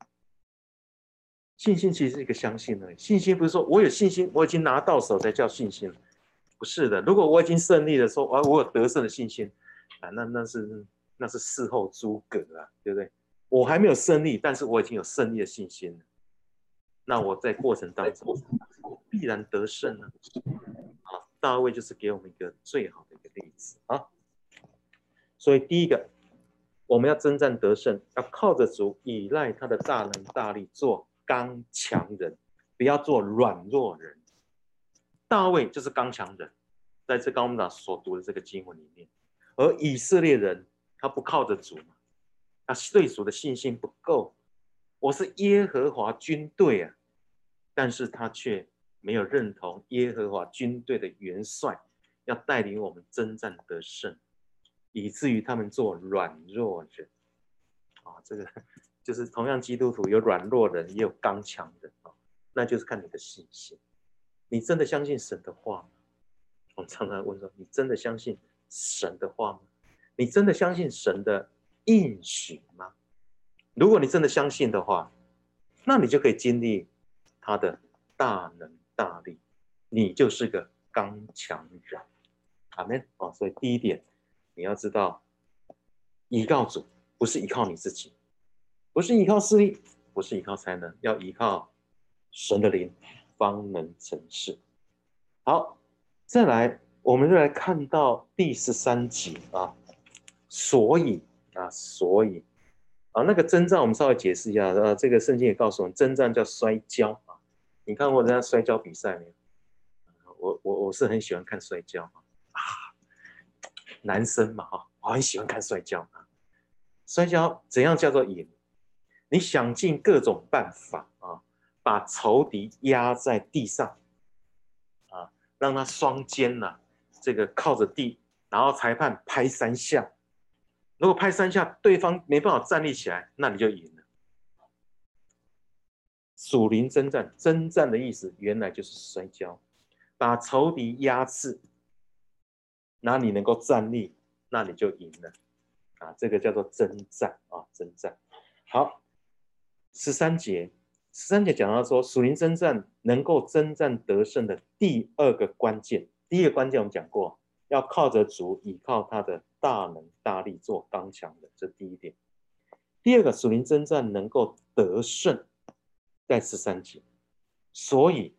信心其实是一个相信而已。信心不是说我有信心，我已经拿到手才叫信心了，不是的。如果我已经胜利了，说我有得胜的信心，那是事后诸葛啊，对不对？我还没有胜利，但是我已经有胜利的信心了。那我在过程当中必然得胜啊！大卫就是给我们一个最好的一个例子啊。所以第一个，我们要征战得胜，要靠着主，依赖他的大能大力，做刚强人，不要做软弱人。大卫就是刚强人，在这刚我们所读的这个经文里面。而以色列人他不靠着主嘛，他对主的信心不够。我是耶和华军队啊，但是他却没有认同耶和华军队的元帅要带领我们征战得胜，以至于他们做软弱人啊。这个就是同样基督徒有软弱人，也有刚强人啊，那就是看你的信心。你真的相信神的话吗？我们常常问说，你真的相信神的话吗？你真的相信神的应许吗？如果你真的相信的话，那你就可以经历他的大能大力，你就是个刚强人。阿们。所以第一点，你要知道，依靠主不是依靠你自己，不是依靠势力，不是依靠才能，要依靠神的灵，方能成事。好，再来，我们就来看到第13节啊。所以那个征战我们稍微解释一下。这个圣经也告诉我们，征战叫摔跤啊。你看过人家摔跤比赛没有？我是很喜欢看摔跤啊，男生嘛我很喜欢看摔跤啊。摔跤怎样叫做赢？你想尽各种办法啊，把仇敌压在地上啊，让他双肩这个靠着地，然后裁判拍3下。如果拍3下，对方没办法站立起来，那你就赢了。属灵征战，征战的意思原来就是摔跤，把仇敌压制，那你能够站立，那你就赢了这个叫做征战征战。好，13节讲到说，属灵征战能够征战得胜的第二个关键。第一个关键我们讲过，要靠着主，倚靠他的大能大力，做刚强的，这第一点。第二个，属灵征战能够得胜，在13节。所以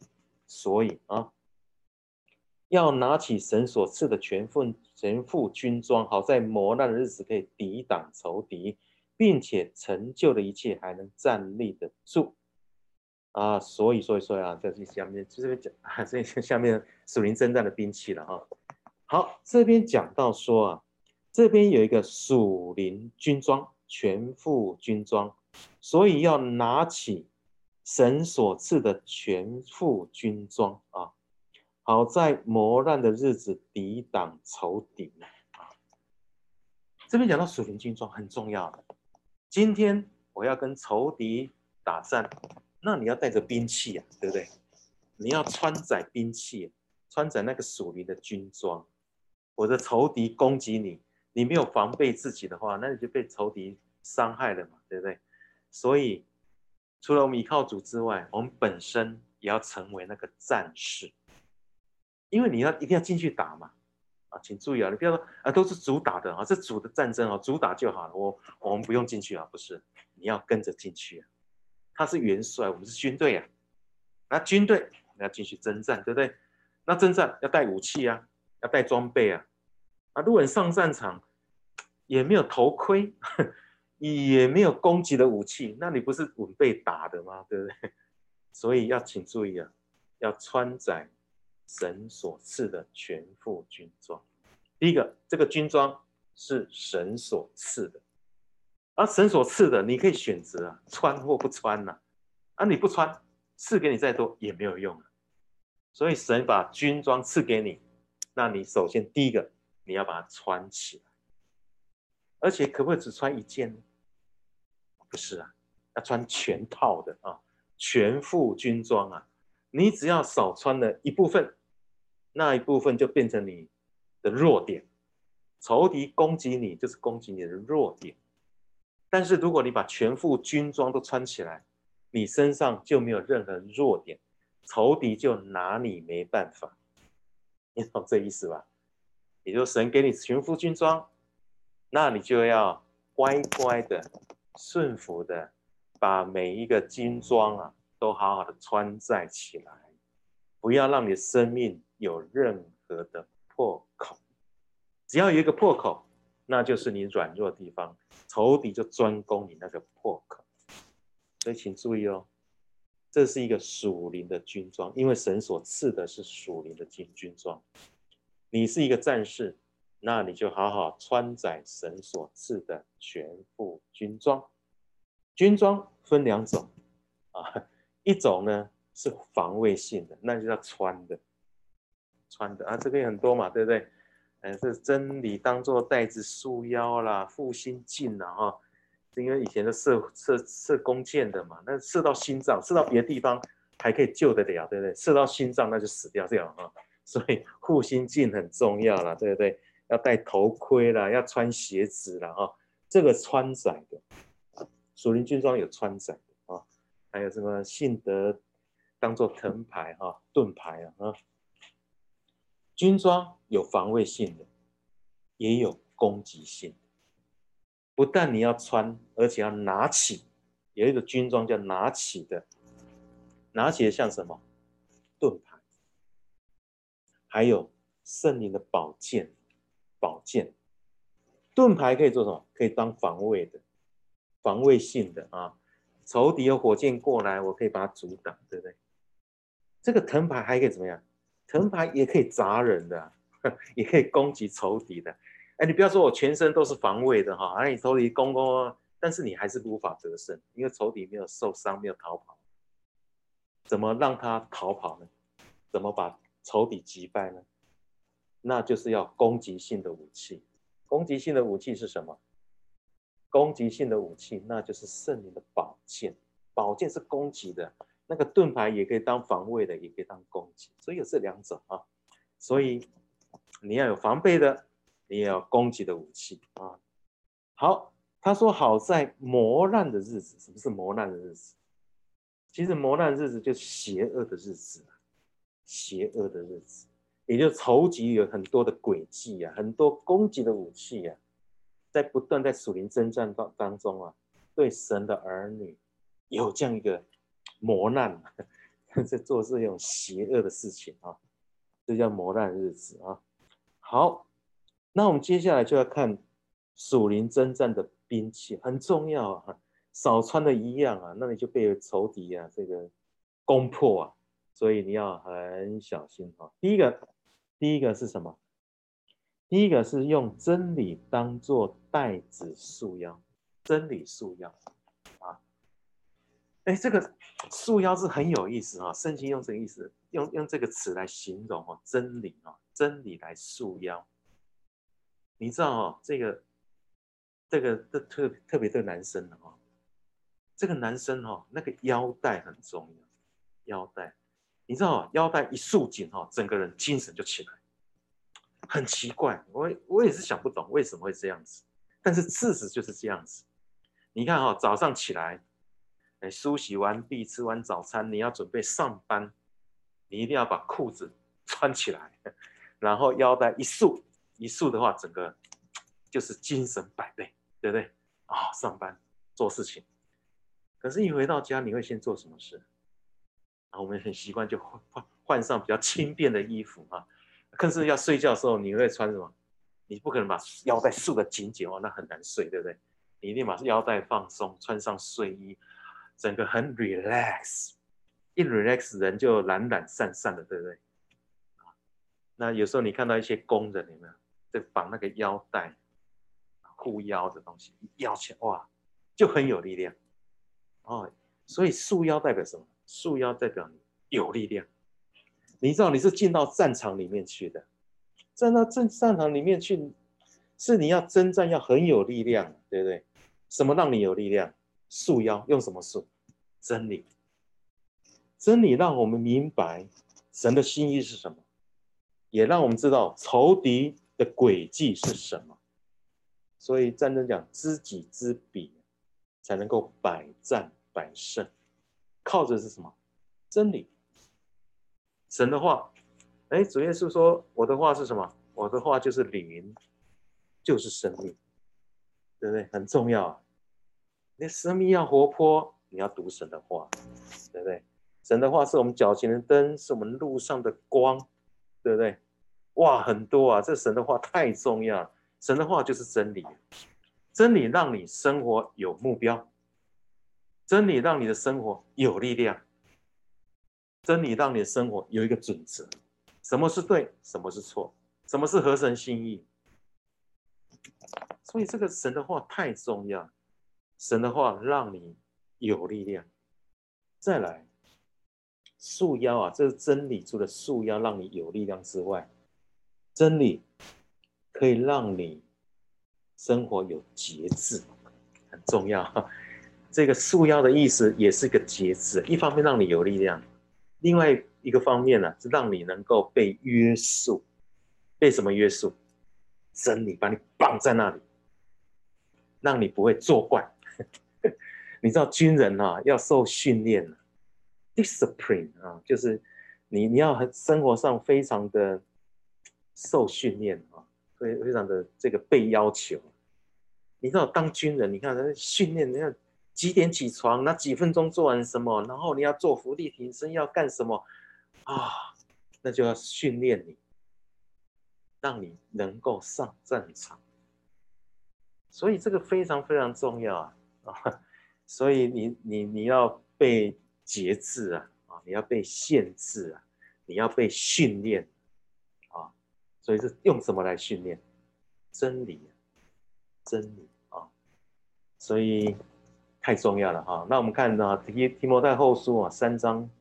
要拿起神所赐的全副军装，好在磨难的日子可以抵挡仇敌，并且成就的一切还能站立得住所以这下面这边讲这下面属灵征战的兵器了好，这边讲到说这边有一个属灵军装，全副军装，所以要拿起神所赐的全副军装好在磨难的日子抵挡仇敌这边讲到属灵军装很重要的。今天我要跟仇敌打战，那你要带着兵器对不对？你要穿载兵器，穿载那个属灵的军装。我的仇敌攻击你，你没有防备自己的话，那你就被仇敌伤害了嘛，对不对？所以除了我们依靠主之外，我们本身也要成为那个战士，因为你一定要进去打嘛请注意你不要说都是主打的这主的战争主打就好了，我们不用进去不是，你要跟着进去他是元帅，我们是军队那军队你要进去征战，对不对？那征战要带武器要带装备如果你上战场也没有头盔也没有攻击的武器，那你不是稳被打的吗？对不对？所以请注意要穿载神所赐的全副军装。第一个，这个军装是神所赐的，而神所赐的，你可以选择啊，穿或不穿呐、你不穿，赐给你再多也没有用了。所以神把军装赐给你，那你首先第一个，你要把它穿起来，而且可不可以只穿一件呢？不是啊，要穿全套的啊，全副军装啊。你只要少穿了一部分，那一部分就变成你的弱点，仇敌攻击你就是攻击你的弱点。但是如果你把全副军装都穿起来，你身上就没有任何弱点，仇敌就拿你没办法。你懂这意思吧？也就是神给你全副军装，那你就要乖乖的、顺服的，把每一个军装啊都好好的穿戴起来，不要让你的生命有任何的破口。只要有一个破口，那就是你软弱的地方，仇敌就专攻你那个破口。所以请注意哦，这是一个属灵的军装，因为神所赐的是属灵的军装。你是一个战士，那你就好好穿载神所赐的全副军装。军装分两种啊，一种呢是防卫性的，那就叫穿的啊，这边很多嘛，对不对？这真理当作带子束腰啦，护心镜啦，哈，因为以前的射弓箭的嘛，那射到心脏，射到别的地方还可以救得了，对不对？射到心脏那就死掉啊，所以护心镜很重要啦，对不对？要戴头盔啦，要穿鞋子啦，哈，这个穿载的，属灵军装有穿载的啊，还有什么信德当做藤牌哈，盾牌啊。军装有防卫性的，也有攻击性的。不但你要穿，而且要拿起。有一个军装叫拿起的，拿起的像什么？盾牌，还有圣灵的宝剑。盾牌可以做什么？可以当防卫的，防卫性的啊。仇敌有火箭过来，我可以把它阻挡，对不对？这个藤牌还可以怎么样？藤牌也可以砸人的，也可以攻击仇敌的。哎，你不要说我全身都是防卫的哈，你仇敌攻，但是你还是无法得胜，因为仇敌没有受伤，没有逃跑。怎么让他逃跑呢？怎么把仇敌击败呢？那就是要攻击性的武器。攻击性的武器是什么？攻击性的武器，那就是圣灵的宝剑。宝剑是攻击的，那个盾牌也可以当防卫的，也可以当攻击，所以有这两种啊。所以你要有防备的，你也要攻击的武器啊。好，他说好在磨难的日子，什么是磨难的日子？其实磨难的日子就是邪恶的日子，邪恶的日子，也就仇敌有很多的诡计啊，很多攻击的武器啊，在不断在属灵征战当中啊，对神的儿女有这样一个磨难，在做这种邪恶的事情啊，这叫磨难日子啊。好，那我们接下来就要看属灵征战的兵器，很重要啊。少穿的一样啊，那你就被仇敌啊这个攻破啊，所以你要很小心啊。第一个是什么？第一个是用真理当做带子束腰，真理束腰啊。哎，这个束腰是很有意思啊，圣经用这个意思，用这个词来形容哦，真理哦，真理来束腰。你知道哦，这特别对男生的哦，这个男生哦，那个腰带很重要，腰带，你知道哦，腰带一束紧哦，整个人精神就起来，很奇怪，我也是想不懂为什么会这样子，但是事实就是这样子。你看哦，早上起来，梳洗完毕，吃完早餐，你要准备上班，你一定要把裤子穿起来，然后腰带一束的话，整个就是精神百倍，对不对？上班做事情。可是，一回到家，你会先做什么事？我们很习惯就换上比较轻便的衣服啊。可是要睡觉的时候，你会穿什么？你不可能把腰带束得紧紧哦，那很难睡，对不对？你一定把腰带放松，穿上睡衣，整个很 relax， 一 relax 人就懒懒散散的，对不对？ 那有时候你看到一些工人有没有在绑那个腰带护腰的东西，腰起来哇就很有力量哦。所以束腰代表什么？束腰代表你有力量。你知道你是进到战场里面去的，站到战场里面去，是你要征战要很有力量，对不对？什么让你有力量？束腰，用什么束？真理。真理让我们明白神的心意是什么，也让我们知道仇敌的诡计是什么。所以战争讲知己知彼，才能够百战百胜。靠着是什么？真理。神的话，主耶稣说我的话是什么？我的话就是灵，就是生命，对不对？很重要啊！你的生命要活泼，你要读神的话，对不对？神的话是我们脚前的灯，是我们路上的光，对不对？哇，很多啊！这神的话太重要了。神的话就是真理，真理让你生活有目标，真理让你的生活有力量，真理让你的生活有一个准则，什么是对，什么是错，什么是合神心意。所以这个神的话太重要，神的话让你有力量。再来，束腰啊，这是真理除了束腰让你有力量之外，真理可以让你生活有节制，很重要。这个束腰的意思也是一个节制，一方面让你有力量，另外一个方面呢，是让你能够被约束。被什么约束？真理把你绑在那里，让你不会作怪。你知道军人啊要受训练 discipline 啊，就是你要生活上非常的受训练啊，非常的这个被要求。你知道当军人，你看他训练，你看几点起床，那几分钟做完什么，然后你要做伏地挺身要干什么啊？那就要训练你，让你能够上战场。所以这个非常非常重要啊！所以你要被节制啊，你要被限制啊，你要被训练啊。所以是用什么来训练？真理，真理啊！所以太重要了哈。那我们看呢，提摩太后书啊，3章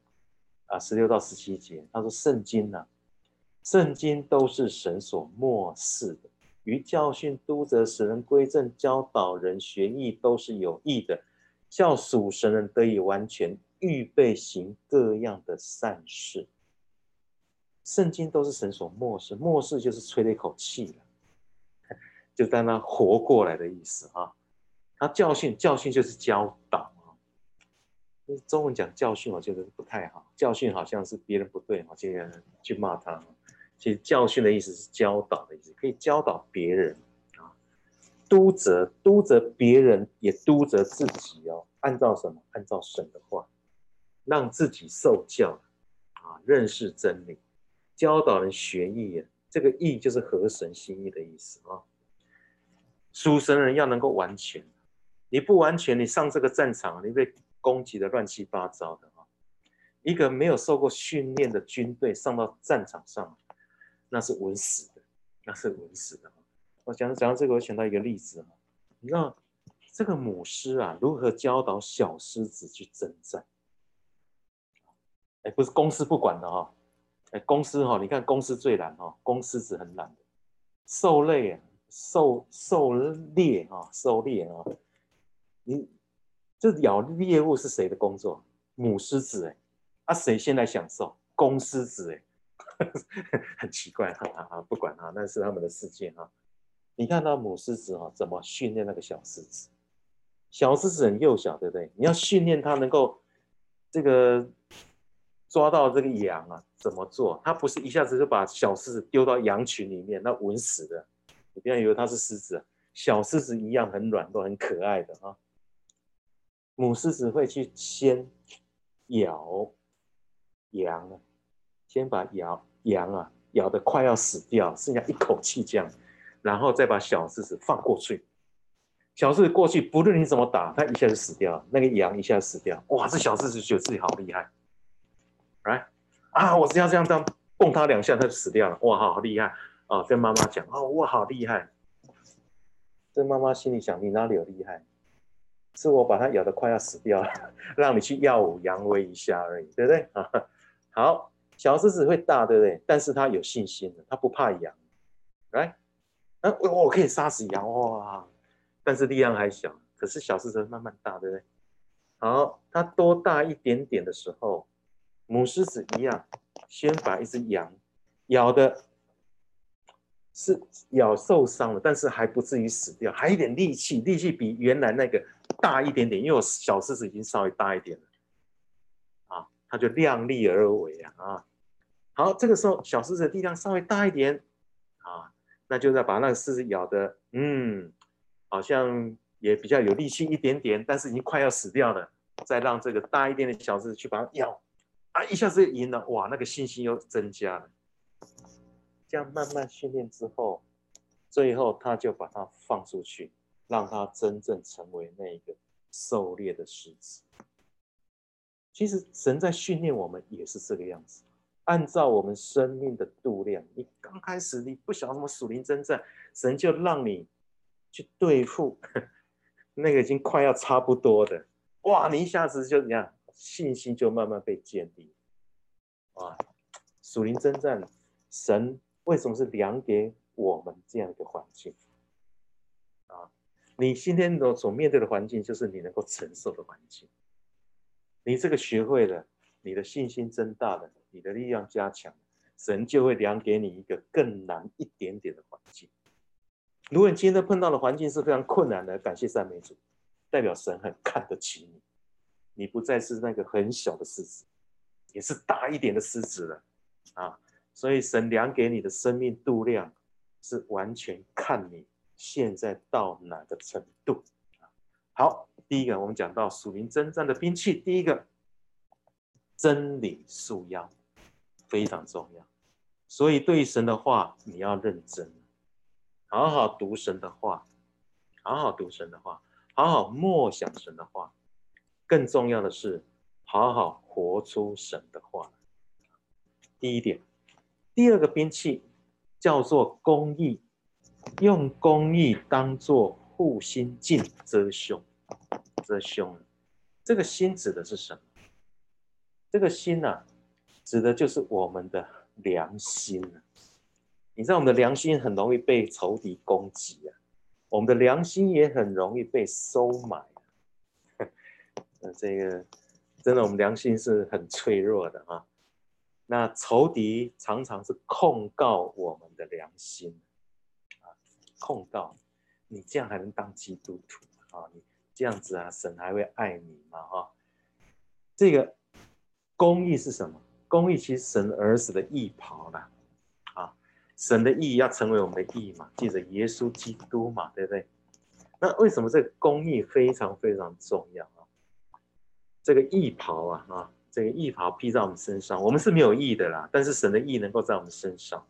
16到17节，他说圣经啊，圣经都是神所默示的。于教训、督责、使人归正、教导人学义，都是有益的，叫属神人得以完全，预备行各样的善事。圣经都是神所默示，默示就是吹了一口气了，就让他活过来的意思啊。他教训就是教导啊。中文讲教训，我觉得不太好，教训好像是别人不对，我就去骂他。其实教训的意思是教导的意思，可以教导别人啊。督责别人，也督责自己哦。按照什么？按照神的话，让自己受教啊，认识真理，教导人学义。这个义就是合神心意的意思啊。属神人要能够完全，你不完全，你上这个战场，你被攻击的乱七八糟的啊。一个没有受过训练的军队上到战场上，那是稳死的，那是稳死的。我讲到这个，我想到一个例子，你知道这个母狮啊，如何教导小狮子去征战？不是公狮不管的哈，公狮哈，你看公狮最懒哈，公狮子很懒的，狩猎啊，狩猎啊，你这咬猎物是谁的工作？母狮子谁先来享受？公狮子很奇怪不管那是他们的世界你看到母狮子怎么训练那个小狮子？小狮子很幼小，对不对？你要训练它能够这个抓到这个羊怎么做？它不是一下子就把小狮子丢到羊群里面，那稳死的。你不要以为它是狮子，小狮子一样很软弱、很可爱的母狮子会去先咬羊先把羊咬得快要死掉，剩下一口气这样，然后再把小狮子放过去。小狮子过去，不论你怎么打，它一下就死掉，那个羊一下就死掉。哇，这小狮子觉得自己好厉害，我是要这样当蹦他2下他就死掉了，哇，好厉害啊！跟妈妈讲哦，哇，好厉害。这妈妈心里想，你哪里有厉害？是我把它咬得快要死掉了，让你去耀武扬威一下而已，对不对？好，小狮子会大，对不对？但是它有信心的，它不怕羊，来，我可以杀死羊哇！但是力量还小，可是小狮子慢慢大，对不对？好，它多大一点点的时候，母狮子一样，先把一只羊咬的是咬受伤了，但是还不至于死掉，还有一点力气，力气比原来那个大一点点，因为我小狮子已经稍微大一点了啊，它就量力而为啊。好，这个时候小狮子的力量稍微大一点啊，那就要把那个狮子咬的，好像也比较有力气一点点，但是已经快要死掉了，再让这个大一点的小狮子去把它咬啊，一下子赢了，哇，那个信心又增加了。这样慢慢训练之后，最后他就把它放出去，让它真正成为那个狩猎的狮子。其实神在训练我们也是这个样子，按照我们生命的度量，你刚开始你不晓得什么属灵征战，神就让你去对付那个已经快要差不多的，哇，你一下子就怎样，信心就慢慢被建立。哇，属灵征战，神为什么是量给我们这样一个环境啊？你今天所面对的环境，就是你能够承受的环境。你这个学会了，你的信心增大了，你的力量加强，神就会量给你一个更难一点点的环境。如果你今天碰到的环境是非常困难的，感谢赞美主，代表神很看得起你，你不再是那个很小的狮子，也是大一点的狮子了啊！所以神量给你的生命度量，是完全看你现在到哪个程度。好，第一个我们讲到属灵征战的兵器，第一个真理束腰，非常重要。所以对神的话你要认真，好好读神的话，好好读神的话，好好默想神的话。更重要的是，好好活出神的话。第一点，第二个兵器叫做公义，用公义当作护心镜遮胸。遮胸，这个心指的是什么？这个心啊，指的就是我们的良心啊。你知道我们的良心很容易被仇敌攻击啊，我们的良心也很容易被收买啊。这个真的，我们良心是很脆弱的啊。那仇敌常常是控告我们的良心啊，控告你这样还能当基督徒啊？你这样子啊，神还会爱你吗？哈，这个公义是什么？公义其实神儿子的义袍啦，啊，神的义要成为我们的义嘛，记着耶稣基督嘛，对不对？那为什么这个公义非常非常重要啊？这个义袍啊，这个义袍披在我们身上，我们是没有义的啦，但是神的义能够在我们身上。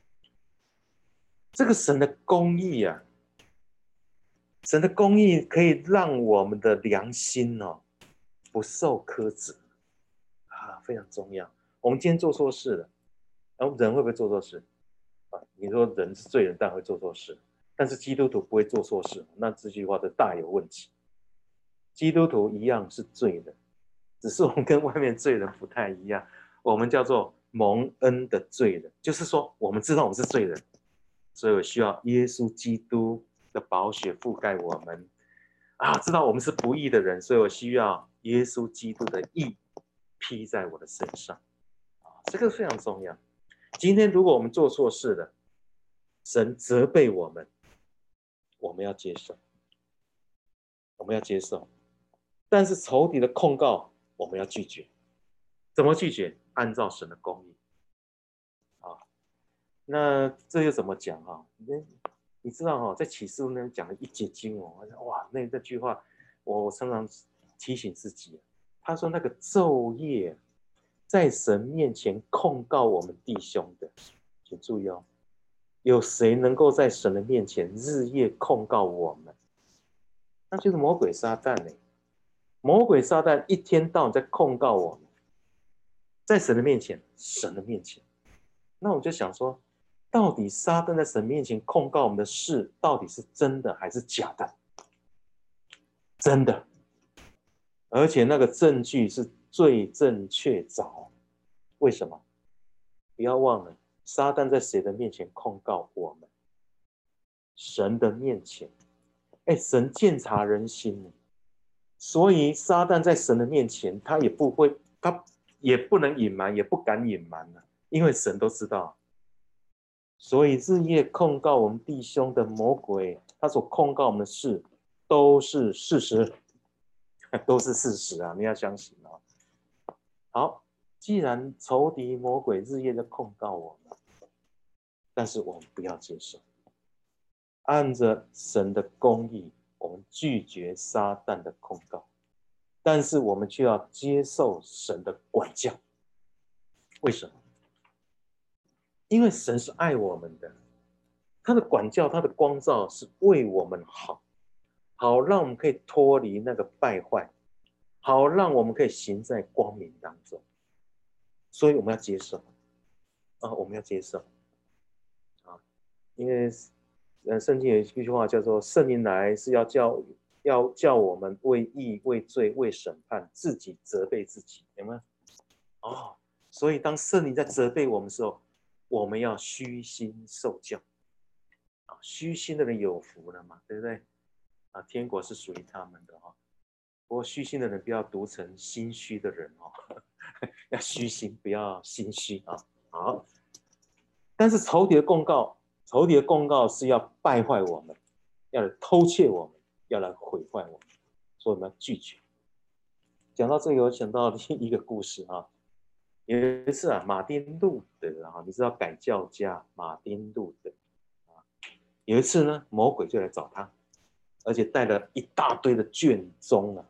这个神的公义啊，神的公义可以让我们的良心哦不受苛责啊，非常重要。我们今天做错事了，然后人会不会做错事啊？你说人是罪人，但会做错事，但是基督徒不会做错事，那这句话就大有问题。基督徒一样是罪人，只是我们跟外面罪人不太一样，我们叫做蒙恩的罪人，就是说我们知道我们是罪人，所以我需要耶稣基督的宝血覆盖我们啊，知道我们是不义的人，所以我需要耶稣基督的义披在我的身上啊，这个非常重要。今天如果我们做错事了，神责备我们，我们要接受，我们要接受。但是仇敌的控告，我们要拒绝。怎么拒绝？按照神的公义啊。那这又怎么讲啊？你知道哈，在启示录那讲了一节经文，哇，那句话我常常提醒自己。他说那个昼夜在神面前控告我们弟兄的，请注意哦，有谁能够在神的面前日夜控告我们？那就是魔鬼撒旦呢。魔鬼撒旦一天到晚在控告我们，在神的面前，神的面前， 那我就想说，到底撒旦在神面前控告我们的事，到底是真的还是假的？真的，而且那个证据是罪证确凿。为什么？不要忘了，撒旦在谁的面前控告我们？神的面前。神鉴察人心，所以撒旦在神的面前，他也不能隐瞒，也不敢隐瞒了，因为神都知道。所以日夜控告我们弟兄的魔鬼，他所控告我们的事，都是事实，都是事实啊！你要相信啊。好，既然仇敌魔鬼日夜的控告我们，但是我们不要接受，按着神的公义，我们拒绝撒旦的控告，但是我们却要接受神的管教。为什么？因为神是爱我们的，他的管教，他的光照是为我们好，好让我们可以脱离那个败坏，好让我们可以行在光明当中。所以我们要接受我们要接受因为圣经有一句话叫做圣灵来是要叫我们为义、为罪、为审判，自己责备自己，有没有？所以当圣灵在责备我们的时候，我们要虚心受教虚心的人有福了嘛，对不对？天国是属于他们的不过虚心的人不要读成心虚的人要虚心，不要心虚好，但是仇敌的控告是要败坏我们，要来偷窃我们，要来毁坏我们，所以我们要拒绝。讲到这个，我想到一个故事有一次马丁路德你知道改教家马丁路德有一次呢，魔鬼就来找他，而且带了一大堆的卷宗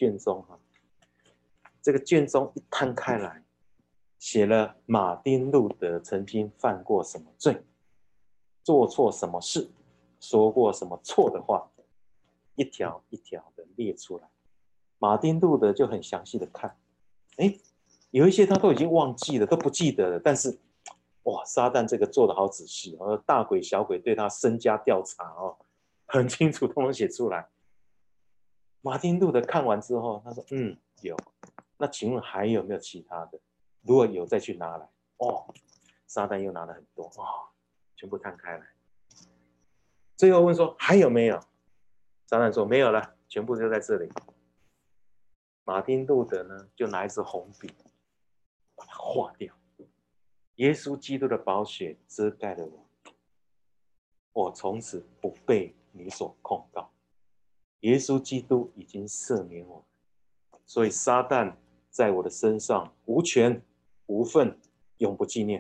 这个卷宗一摊开来，写了马丁路德曾经犯过什么罪，做错什么事，说过什么错的话，一条一条的列出来。马丁路德就很详细的看，有一些他都已经忘记了，都不记得了，但是撒旦这个做得好仔细大鬼小鬼对他身家调查很清楚，通通写出来。马丁路德看完之后，他说有，那请问还有没有其他的？如果有再去拿来撒旦又拿了很多全部摊开来。最后问说还有没有？撒旦说没有了，全部就在这里。马丁路德呢就拿一支红笔把它划掉，耶稣基督的宝血遮盖了我从此不被你所控告，耶稣基督已经赦免我，所以撒旦在我的身上无权无份，永不纪念。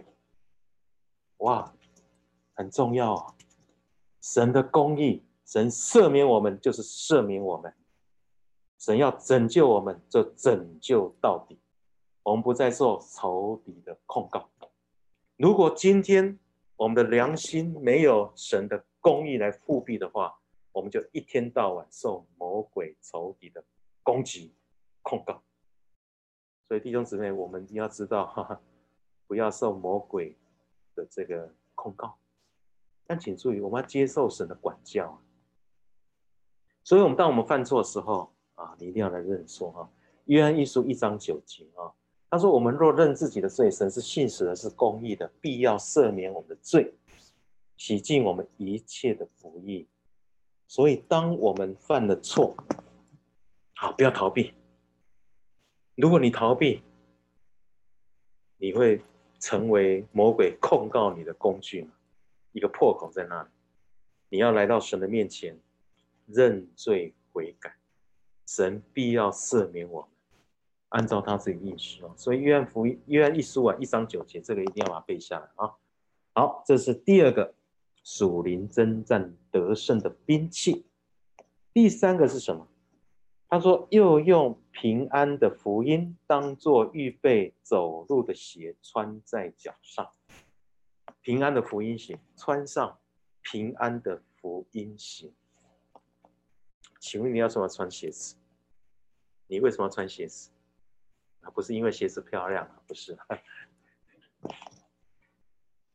很重要神的公义，神赦免我们就是赦免我们，神要拯救我们就拯救到底，我们不再受仇敌的控告。如果今天我们的良心没有神的公义来复辟的话，我们就一天到晚受魔鬼仇敌的攻击控告。所以弟兄姊妹，我们一定要知道不要受魔鬼的这个控告，但请注意，我们要接受神的管教。所以当我们犯错的时候你一定要来认错约翰一书1章9节他说我们若认自己的罪，神是信实的，是公义的，必要赦免我们的罪，洗净我们一切的不义。所以当我们犯了错不要逃避。如果你逃避，你会成为魔鬼控告你的工具，一个破口在那里。你要来到神的面前认罪悔改，神必要赦免我们，按照他自己应许所以约翰一书1章9节，这个一定要把它背下来好，这是第二个属灵征战得胜的兵器。第三个是什么？他说又用平安的福音当作预备走路的鞋穿在脚上。平安的福音鞋，穿上平安的福音鞋。请问你要什么穿鞋子？你为什么要穿鞋子？不是因为鞋子漂亮不是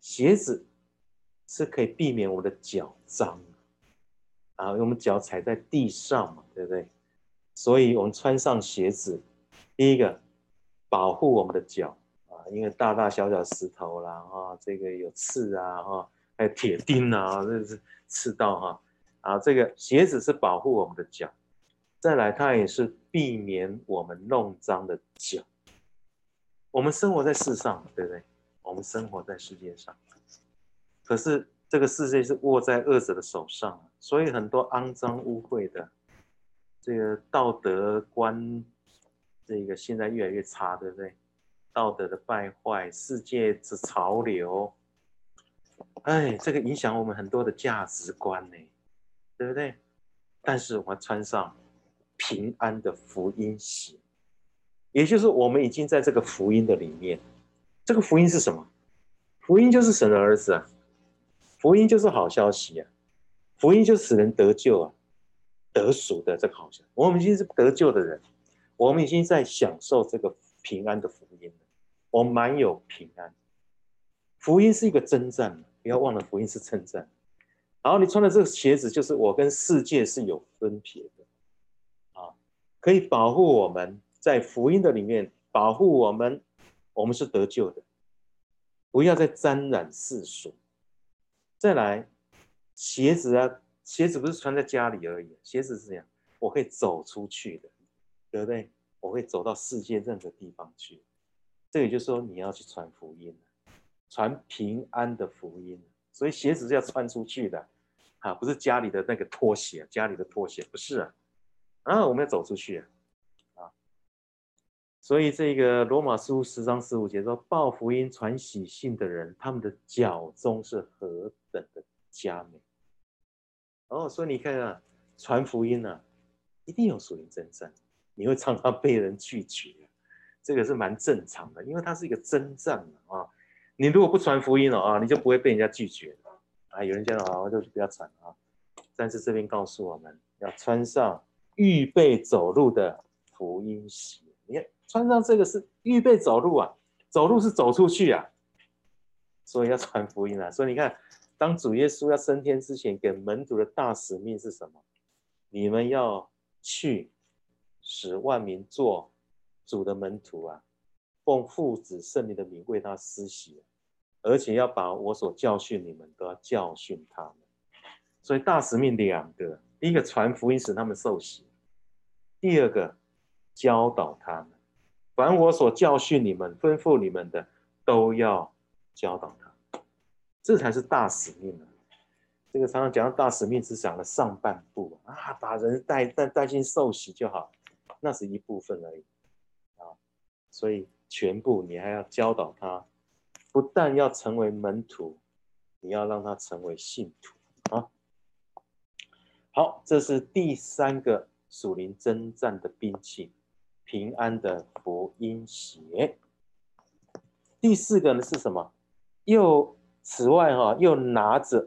鞋子是可以避免我们的脚脏啊，因为我们脚踩在地上嘛，对不对？所以我们穿上鞋子，第一个保护我们的脚啊，因为大大小小石头啦啊，这个有刺啊哈，还有铁钉啊，这是刺到哈啊，这个鞋子是保护我们的脚，再来它也是避免我们弄脏的脚。我们生活在世上，对不对？我们生活在世界上，可是这个世界是握在恶者的手上，所以很多肮脏污秽的这个道德观，这个现在越来越差，对不对？道德的败坏，世界之潮流，哎，这个影响我们很多的价值观呢，对不对？但是我们穿上平安的福音鞋，也就是我们已经在这个福音的里面。这个福音是什么？福音就是神的儿子啊，福音就是好消息啊，福音就是使人得救啊，得赎的这个好消息。我们已经是得救的人，我们已经在享受这个平安的福音了，我们满有平安。福音是一个征战，不要忘了福音是征战。然后你穿的这个鞋子，就是我跟世界是有分别的啊，可以保护我们在福音的里面，保护我们，我们是得救的，不要再沾染世俗。再来，鞋子啊，鞋子不是穿在家里而已，鞋子是这样，我可以走出去的，对不对？我会走到世界任何地方去。这也就是说，你要去传福音，传平安的福音。所以鞋子是要穿出去的啊，不是家里的那个拖鞋，家里的拖鞋不是啊，我们要走出去啊。所以这个罗马书10章15节说，报福音传喜信的人，他们的脚中是何等的佳美。哦，所以你看啊，传福音啊，一定有属灵征战，你会常常被人拒绝，这个是蛮正常的，因为它是一个征战嘛啊。你如果不传福音啊，你就不会被人家拒绝啊。有人讲啊，就不要传啊。但是这边告诉我们要穿上预备走路的福音鞋。你看，穿上这个是预备走路啊，走路是走出去啊，所以要传福音啊。所以你看，当主耶稣要升天之前，给门徒的大使命是什么？你们要去，使万民做主的门徒啊，奉父子圣灵的名为他施洗，而且要把我所教训你们都要教训他们。所以大使命2个，第一个传福音使他们受洗，第二个教导他们，凡我所教训你们、吩咐你们的，都要教导他，这才是大使命啊。这个常常讲到大使命，只讲了上半部啊，把人带进受洗就好，那是一部分而已啊。所以全部你还要教导他，不但要成为门徒，你要让他成为信徒啊。好，这是第3个属灵征战的兵器，平安的福音鞋。第4个呢是什么？此外又拿着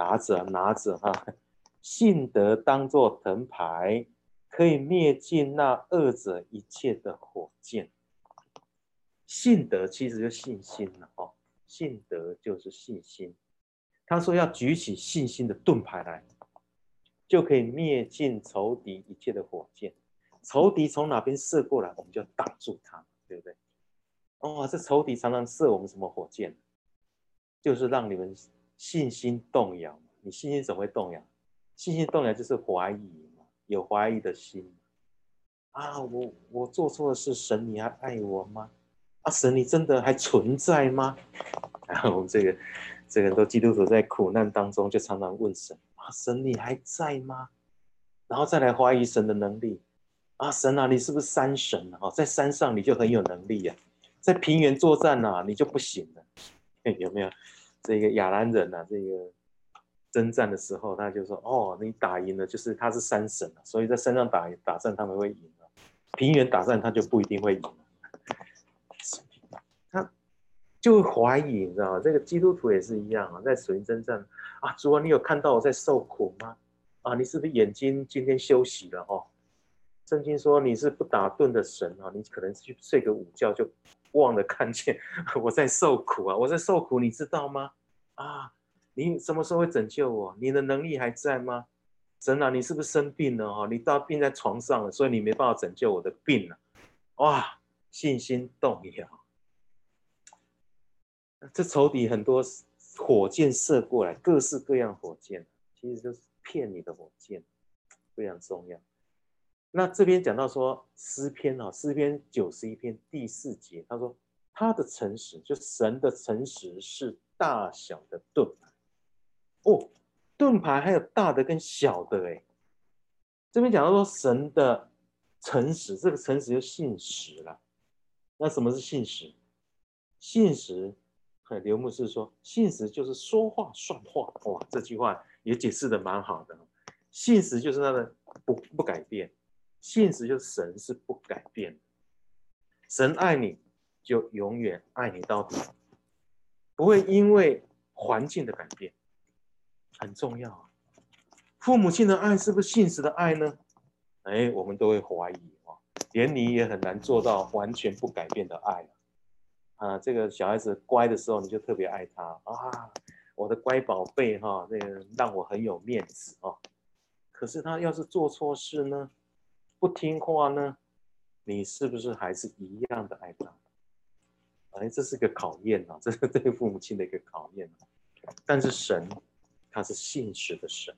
信德当作藤牌，可以灭尽那恶者一切的火箭。信德其实就是信心了信德就是信心。他说要举起信心的盾牌来，就可以灭尽仇敌一切的火箭。仇敌从哪边射过来，我们就要挡住他，对不对？这仇敌常常射我们什么火箭？就是让你们信心动摇。你信心怎么会动摇？信心动摇就是怀疑嘛，有怀疑的心啊。我做错的事，神你还爱我吗？神你真的还存在吗？然后我们这个很多基督徒在苦难当中就常常问神神你还在吗？然后再来怀疑神的能力神你是不是山神在山上你就很有能力在平原作战你就不行了。有没有这个亚兰人这个征战的时候，他就说你打赢了，就是他是山神所以在山上打战他们会赢平原打战他就不一定会赢他就会怀疑，你知道吗？这个基督徒也是一样在属灵征战主你有看到我在受苦吗？你是不是眼睛今天休息了圣经说你是不打盹的神你可能去睡个午觉就忘了看见我在受苦我在受苦，你知道吗？ 啊，你什么时候会拯救我？你的能力还在吗？神啊，你是不是生病了？哦，你到病在床上了，所以你没办法拯救我的病了。哇，信心动摇。这仇敌很多火箭射过来，各式各样火箭，其实就是骗你的火箭，非常重要。那这边讲到说诗篇啊，诗篇91篇第4节，他说他的诚实，就神的诚实是大小的盾牌哦，盾牌还有大的跟小的哎。这边讲到说神的诚实，这个诚实就信实了。那什么是信实？信实，刘牧师说，信实就是说话算话。哇，这句话也解释的蛮好的。信实就是他的不改变，信实就是神是不改变的。神爱你，就永远爱你到底，不会因为环境的改变，很重要啊。父母亲的爱是不是信实的爱呢？我们都会怀疑啊，连你也很难做到完全不改变的爱啊。这个小孩子乖的时候，你就特别爱他啊，我的乖宝贝哈，那个让我很有面子啊。可是他要是做错事呢，不听话呢，你是不是还是一样的爱他？这是个考验啊，这是对父母亲的一个考验啊。但是神，他是信实的神，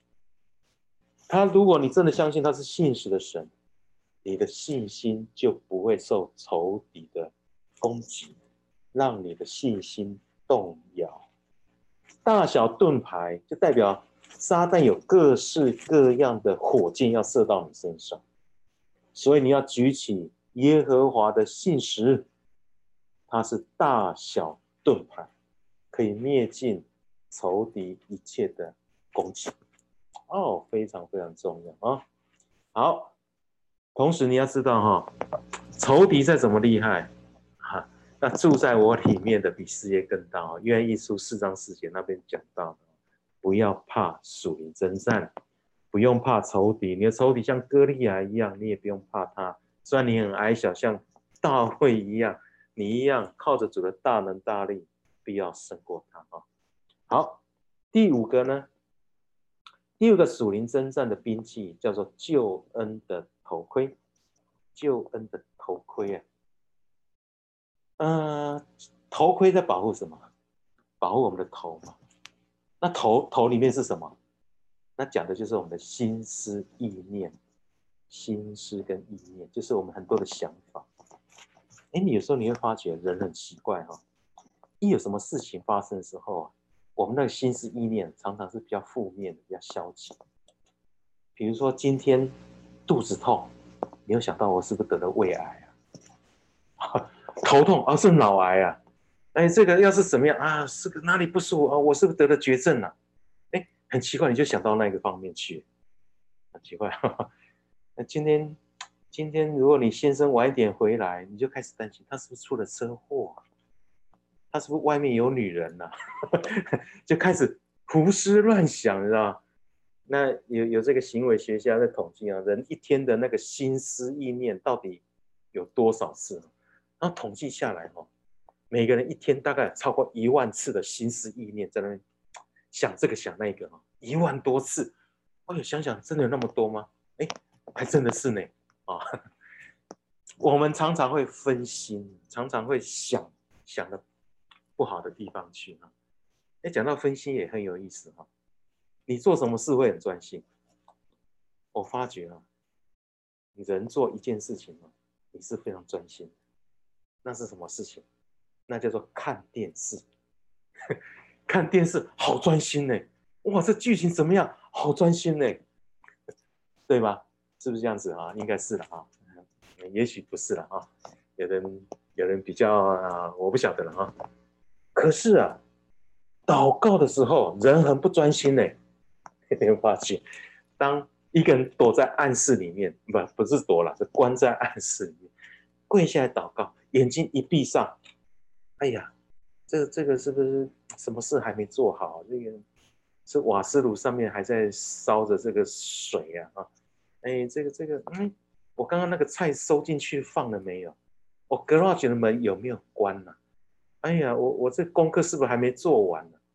如果你真的相信他是信实的神，你的信心就不会受仇敌的攻击，让你的信心动摇。大小盾牌就代表撒旦有各式各样的火箭要射到你身上，所以你要举起耶和华的信实，它是大小盾牌，可以灭尽仇敌一切的攻击。非常非常重要啊！好，同时你要知道哈，仇敌再怎么厉害哈，那住在我里面的比世界更大啊！约翰一书4章4节那边讲到的，不要怕属灵征战，不用怕仇敌，你的仇敌像歌利亚一样，你也不用怕他。虽然你很矮小，像大卫一样，你一样靠着主的大能大力，必要胜过他啊！好，第5个呢？第5个属灵征战的兵器叫做救恩的头盔。救恩的头盔头盔在保护什么？保护我们的头嘛。那头里面是什么？那讲的就是我们的心思意念，心思跟意念，就是我们很多的想法。你有时候你会发觉人很奇怪哈，一有什么事情发生的时候我们那个心思意念常常是比较负面的，比较消极。比如说今天肚子痛，你有想到我是不是得了胃癌啊？头痛是脑癌啊？这个要是怎么样啊？是个哪里不舒服啊？我是不是得了绝症啊？很奇怪，你就想到那个方面去，很奇怪。那今天如果你先生晚一点回来，你就开始担心他是不是出了车祸他是不是外面有女人就开始胡思乱想，你知道吗？那有这个行为学家在统计人一天的那个心思意念到底有多少次？然后统计下来每个人一天大概超过10000次的心思意念在那边想这个想那个10000多次。想想真的有那么多吗？还真的是呢我们常常会分心，常常会想的不好的地方去讲到分心也很有意思你做什么事会很专心？我发觉人做一件事情你是非常专心的。那是什么事情？那叫做看电视。看电视好专心呢，哇，这剧情怎么样？好专心呢，对吧？是不是这样子应该是的也许不是了有人比较我不晓得了可是祷告的时候人很不专心呢。你会发现，当一个人躲在暗室里面，不是躲了，是关在暗室里面，跪下来祷告，眼睛一闭上，哎呀，这个是不是什么事还没做好？这个是瓦斯炉上面还在烧着这个水这个我刚刚那个菜收进去放了没有？我garage的门有没有关哎呀，我这功课是不是还没做完呢？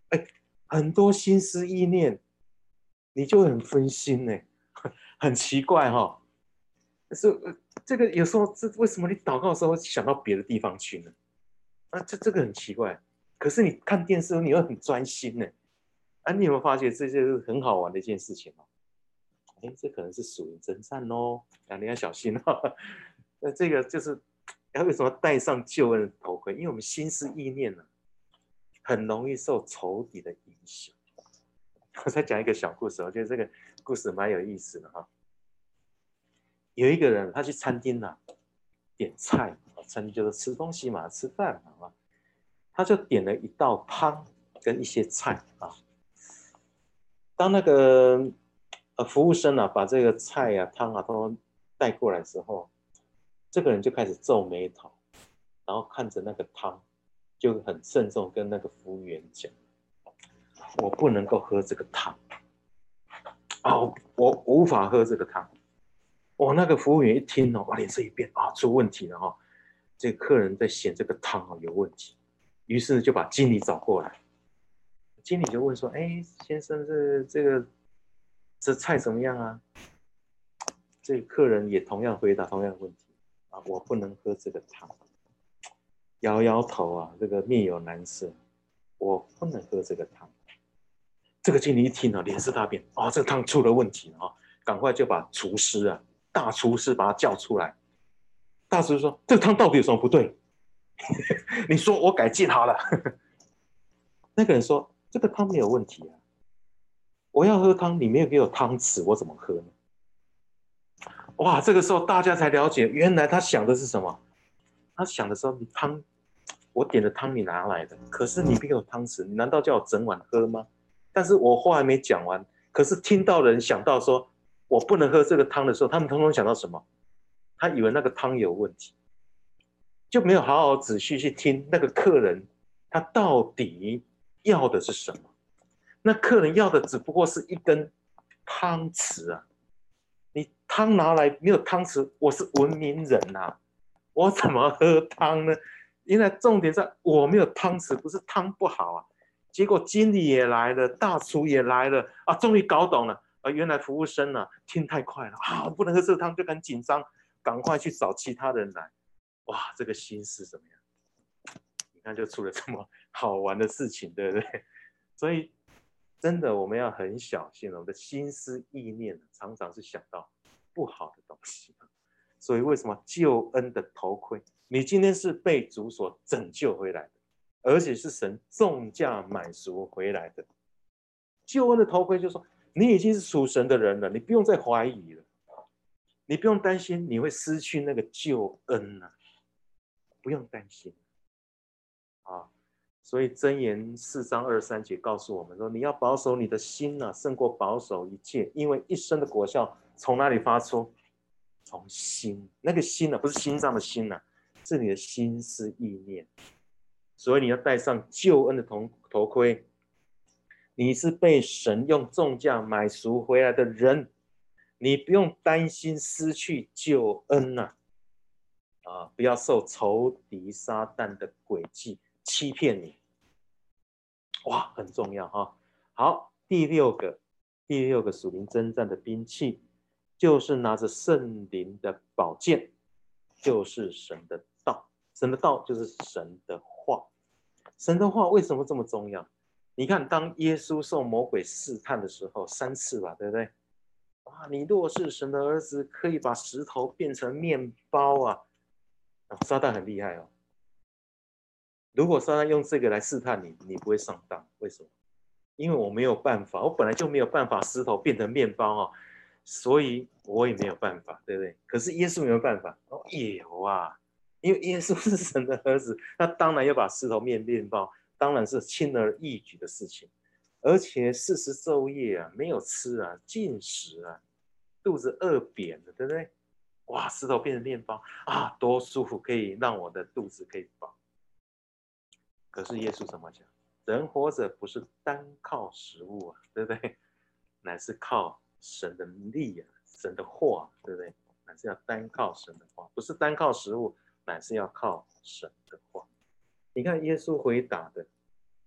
哎，很多心思意念，你就很分心呢，很奇怪哈、哦。这个有时候为什么你祷告的时候会想到别的地方去呢？啊，这个很奇怪。可是你看电视，你又很专心呢。啊，你有没有发觉这就是很好玩的一件事情哦？哎，这可能是属灵征战哦，啊，你要小心哦。那这个就是，为什么戴上救恩的头盔？因为我们心思意念呢、很容易受仇敌的影响。我再讲一个小故事，我觉得这个故事蛮有意思的哈。有一个人，他去餐厅啊点菜，餐厅就是吃东西嘛，吃饭嘛，他就点了一道汤跟一些菜啊。当那个服务生啊把这个菜啊汤啊都带过来之后，这个人就开始皱眉头，然后看着那个汤，就很慎重跟那个服务员讲：“我不能够喝这个汤啊，我无法喝这个汤。”哦，那个服务员一听哦，脸色一变啊，出问题了哈、哦，这个客人在嫌这个汤哦有问题，于是就把经理找过来，经理就问说：“哎，先生，这菜怎么样啊？”这个客人也同样回答同样的问题啊，我不能喝这个汤，摇摇头啊，这个面有难色，我不能喝这个汤。这个经理一听啊，脸色大变，哦，这个汤出了问题了啊，赶快就把厨师啊，大厨师把他叫出来。大厨师说：“这个汤到底有什么不对？你说我改进好了。”那个人说：“这个汤没有问题啊，我要喝汤，你没有给我汤匙，我怎么喝呢？”哇，这个时候大家才了解，原来他想的是什么？他想的时候，你汤，我点的汤你拿来的，可是你没给我汤匙，你难道叫我整碗喝吗？但是我话还没讲完，可是听到人想到说我不能喝这个汤的时候，他们通通想到什么？他以为那个汤有问题，就没有好好仔细去听那个客人他到底要的是什么。那客人要的只不过是一根汤匙啊，你汤拿来没有汤匙，我是文明人啊，我怎么喝汤呢？原来重点在我没有汤匙，不是汤不好啊。结果经理也来了，大厨也来了啊，终于搞懂了啊，原来服务生啊听太快了啊，我不能喝这个汤，就很紧张，赶快去找其他人来。哇，这个心思怎么样？你看就出了这么好玩的事情，对不对？所以真的我们要很小心，我们的心思意念常常是想到不好的东西。所以为什么救恩的头盔？你今天是被主所拯救回来的，而且是神重价买赎回来的。救恩的头盔就是说，你已经是属神的人了，你不用再怀疑了，你不用担心你会失去那个救恩啊，不用担心啊。所以箴言4章23节告诉我们说，你要保守你的心啊，胜过保守一切，因为一生的果效从哪里发出？从心，那个心啊，不是心脏的心啊，是你的心思意念。所以你要戴上救恩的头盔，你是被神用重价买赎回来的人，你不用担心失去救恩呐、啊，不要受仇敌撒旦的诡计欺骗你。哇，很重要哈。好，第六个属灵征战的兵器，就是拿着圣灵的宝剑，就是神的道。神的道就是神的话。神的话为什么这么重要？你看，当耶稣受魔鬼试探的时候，3次吧，对不对？啊，你若是神的儿子，可以把石头变成面包啊！撒旦很厉害哦。如果撒旦用这个来试探你，你不会上当。为什么？因为我没有办法，我本来就没有办法石头变成面包哦，所以我也没有办法，对不对？可是耶稣有没有办法？哦，也有啊，因为耶稣是神的儿子，那当然要把石头变面包，当然是轻而易举的事情。而且40昼夜啊，没有吃啊，禁食啊，肚子饿扁了，对不对？哇，石头变成面包啊，多舒服，可以让我的肚子可以饱。可是耶稣怎么讲？人活着不是单靠食物啊，对不对？乃是靠神的力啊，神的话，对不对？乃是要单靠神的话，不是单靠食物，乃是要靠神的话。你看耶稣回答的，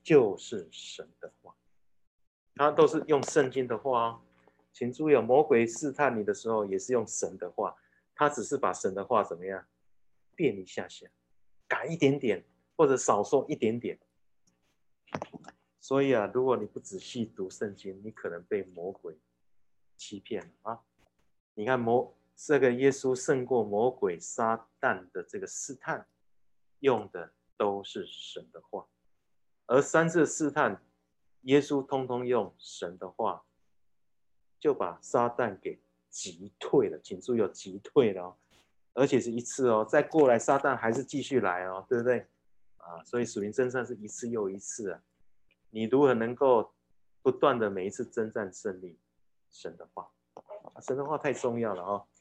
就是神的话，它都是用圣经的话哦。请注意，魔鬼试探你的时候也是用神的话，他只是把神的话怎么样变一下下，改一点点，或者少说一点点。所以啊，如果你不仔细读圣经，你可能被魔鬼欺骗了啊。你看这个耶稣胜过魔鬼撒旦的这个试探，用的都是神的话，而3次试探，耶稣通通用神的话，就把撒旦给击退了。请注意，有击退了哦，而且是一次哦，再过来撒旦还是继续来哦，对不对？所以属灵征战是一次又一次啊。你如何能够不断的每一次征战胜利？神的话，神的话太重要了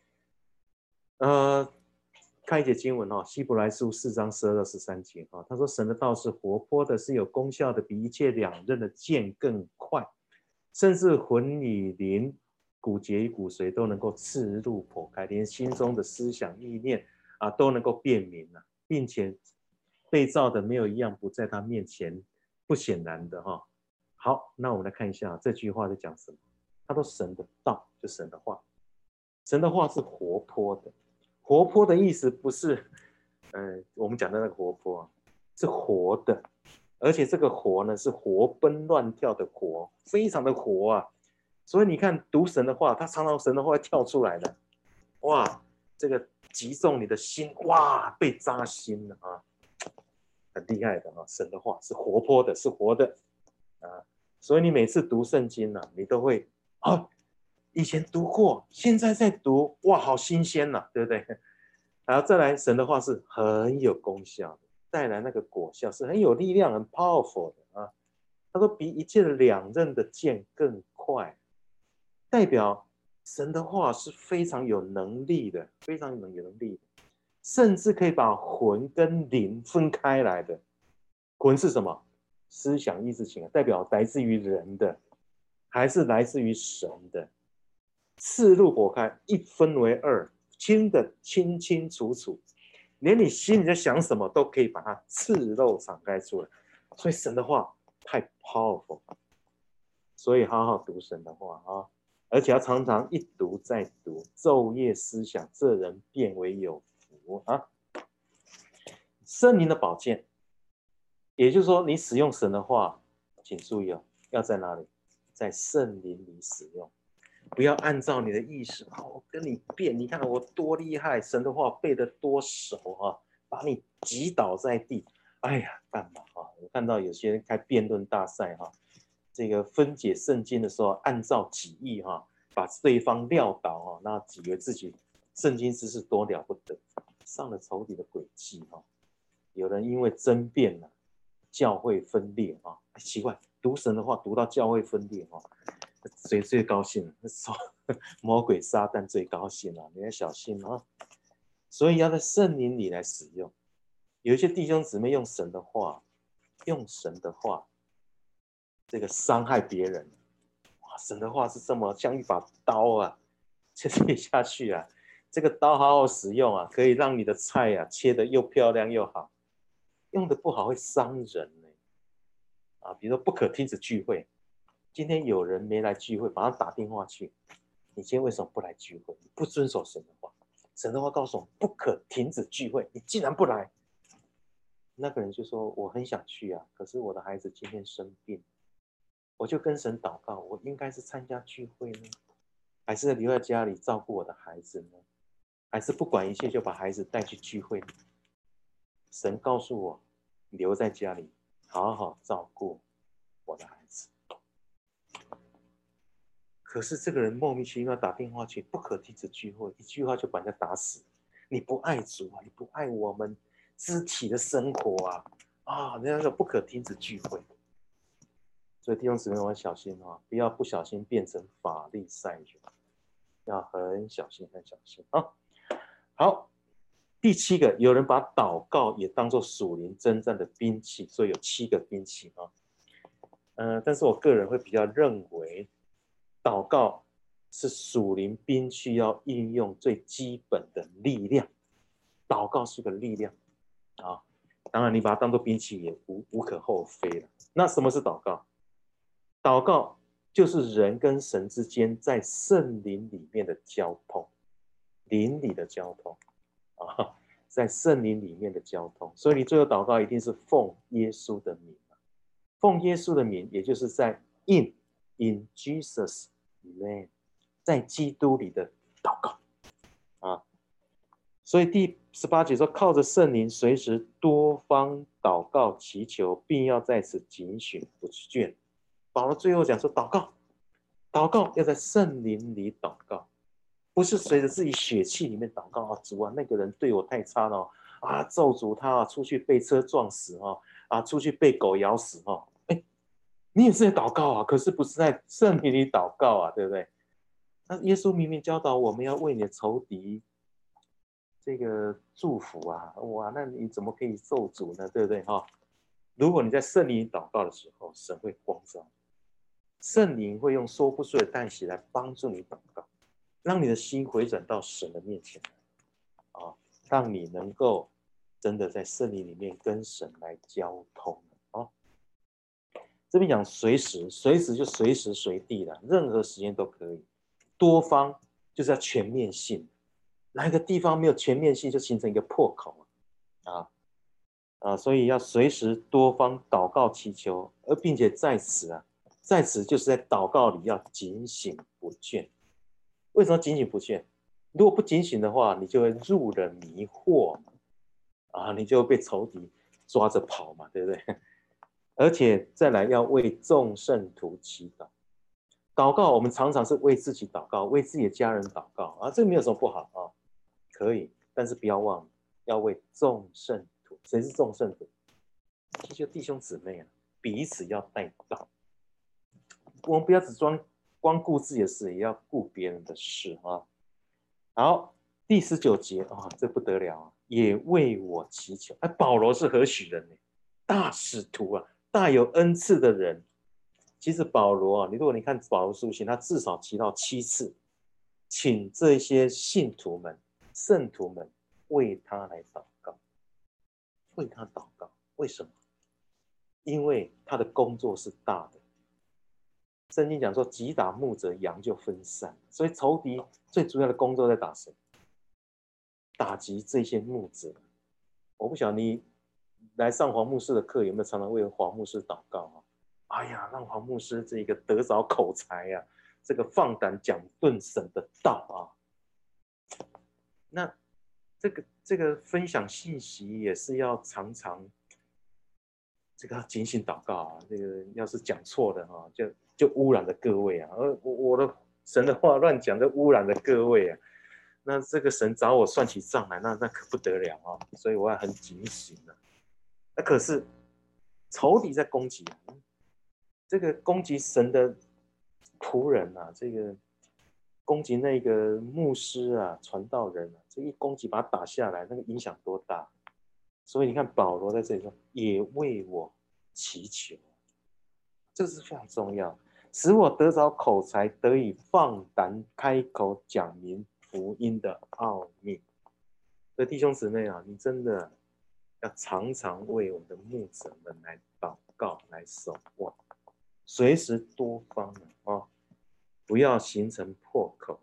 哦。看一节经文哦，希伯来书4章12到13节哦，他说神的道是活泼的，是有功效的，比一切两刃的剑更快，甚至魂与灵、骨节与骨髓都能够刺入剖开，连心中的思想意念都能够辨明了，并且被造的没有一样不在他面前不显然的哈。好，那我们来看一下这句话在讲什么。他说神的道就神的话，神的话是活泼的。活泼的意思不是，我们讲的那个活泼，是活的，而且这个活呢是活蹦乱跳的活，非常的活啊。所以你看读神的话，他常常神的话会跳出来的，哇，这个击中你的心，哇，被扎心了啊，很厉害的啊。神的话是活泼的，是活的啊。所以你每次读圣经啊，你都会以前读过，现在在读，哇，好新鲜呐，对不对？然后再来，神的话是很有功效的，带来那个果效是很有力量、很 powerful 的啊。他说比一切的两刃的剑更快，代表神的话是非常有能力的，非常有能力的，甚至可以把魂跟灵分开来的。魂是什么？思想、意志、情感，代表来自于人的，还是来自于神的？刺入剖开，一分为二，清的清清楚楚，连你心里在想什么都可以把它赤露敞开出来。所以神的话太 powerful， 所以好好读神的话啊，而且要常常一读再读，昼夜思想，这人变为有福啊。圣灵的宝剑，也就是说，你使用神的话，请注意哦，要在哪里？在圣灵里使用。不要按照你的意识我跟你辩，你看我多厉害，神的话背得多熟把你击倒在地。哎呀，干嘛我看到有些人开辩论大赛这个分解圣经的时候，按照己意把对方撂倒那以为自己圣经知识多了不得，上了仇敌的诡计有人因为争辩教会分裂奇怪，读神的话读到教会分裂谁最高兴？魔鬼撒旦最高兴你要小心所以要在圣灵里来使用。有一些弟兄姊妹用神的话，这个伤害别人。哇，神的话是这么像一把刀切下去这个刀好好使用可以让你的菜切得又漂亮又好。用的不好会伤人比如说不可停止聚会。今天有人没来聚会，马上打电话去，你今天为什么不来聚会？你不遵守神的话，神的话告诉我们不可停止聚会，你既然不来，那个人就说我很想去可是我的孩子今天生病，我就跟神祷告，我应该是参加聚会呢，还是留在家里照顾我的孩子呢？还是不管一切就把孩子带去聚会呢？神告诉我，留在家里好好照顾我的孩子。可是这个人莫名其妙打电话去，不可停止聚会，一句话就把人家打死。你不爱主你不爱我们肢体的生活人家说不可停止聚会。所以弟兄姊妹，我要小心不要不小心变成法利赛人，要很小心，很小心好，第7个，有人把祷告也当作属灵征战的兵器，所以有7个兵器但是我个人会比较认为，祷告是属灵兵器要应用最基本的力量。祷告是个力量当然你把它当做兵器也无可厚非了。那什么是祷告？祷告就是人跟神之间在圣灵里面的交通，灵里的交通啊，在圣灵里面的交通。所以你最后祷告一定是奉耶稣的名，奉耶稣的名，也就是在 in Jesus name， 在基督里的祷告啊。所以第18节说，靠着圣灵，随时多方祷告祈求，并要在此警醒不倦。保罗最后讲说，祷告要在圣灵里祷告，不是随着自己血气里面祷告啊，主啊，那个人对我太差了啊，咒诅他啊，出去被车撞死啊，出去被狗咬死你也是在祷告啊，可是不是在圣灵里祷告啊，对不对？那耶稣明明教导我们要为你的仇敌这个祝福啊，哇，那你怎么可以咒诅呢？对不对哈？如果你在圣灵里祷告的时候，神会光照，圣灵会用说不出的叹息来帮助你祷告，让你的心回转到神的面前啊，让你能够真的在圣灵里面跟神来交通啊。这边讲随时就随时随地的，任何时间都可以。多方就是要全面性，哪一个地方没有全面性，就形成一个破口所以要随时多方祷告祈求，而并且在此就是在祷告里要警醒不倦。为什么警醒不倦？如果不警醒的话，你就会入了迷惑你就会被仇敌抓着跑嘛，对不对？而且再来要为众圣徒祈祷。祷告我们常常是为自己祷告，为自己的家人祷告这个没有什么不好可以，但是不要忘了要为众圣徒。谁是众圣徒？就弟兄姊妹彼此要带祷。我们不要只光顾自己的事，也要顾别人的事好，第19节这不得了也为我祈求。保罗是何许人呢？大使徒大有恩赐的人。其实保罗如果你看保罗书信，他至少提到7次，请这些信徒们、圣徒们为他来祷告，为他祷告。为什么？因为他的工作是大的。圣经讲说，击打牧者，羊就分散。所以仇敌最主要的工作在打谁？打击这些牧者。我不晓得你来上黄牧师的课有没有常常为黄牧师祷告哎呀，让黄牧师这个得着口才这个放胆讲论神的道那这个分享信息也是要常常这个警醒祷告这个要是讲错的就污染了各位而我的神的话乱讲就污染了各位那这个神找我算起账来，那可不得了所以我要很警醒那可是仇敌在攻击这个攻击神的仆人这个攻击那个牧师传道人这一攻击把他打下来，那个影响多大？所以你看保罗在这里说，也为我祈求，这是非常重要，使我得着口才，得以放胆开口讲明福音的奥秘。所以弟兄姊妹你真的要常常为我们的牧者们来祷告，来守望，随时多方不要形成破口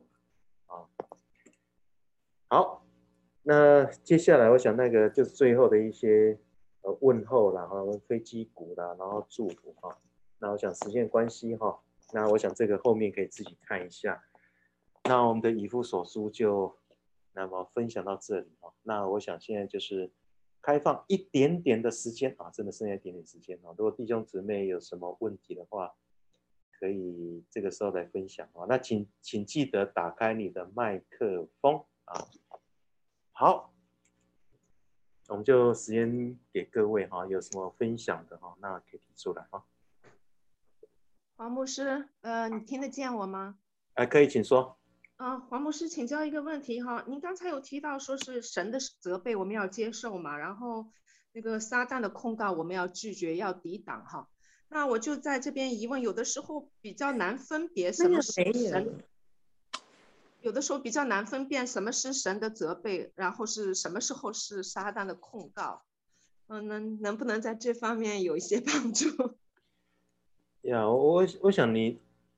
好，那接下来我想那个就是最后的一些问候啦飞机鼓啦，然后祝福那我想时间关系那我想这个后面可以自己看一下。那我们的以弗所书就那么分享到这里那我想现在就是开放一点点的时间真的剩下一点点时间如果弟兄姊妹有什么问题的话，可以这个时候来分享那请记得打开你的麦克风好，我们就时间给各位有什么分享的那可以提出来黄牧师，你听得见我吗？ 可以，请说。 黄牧师，请教一个问题您刚才有提到说是神的责备我们要接受嘛，然后那个撒旦的控告我们要拒绝，要抵挡那我就在这边疑问，有的时候比较难分别什么是神，有的时候比较难分辨什么是神的责备，然后是什么时候是撒旦的控告。 能不能在这方面有一些帮助？ 呀，我想你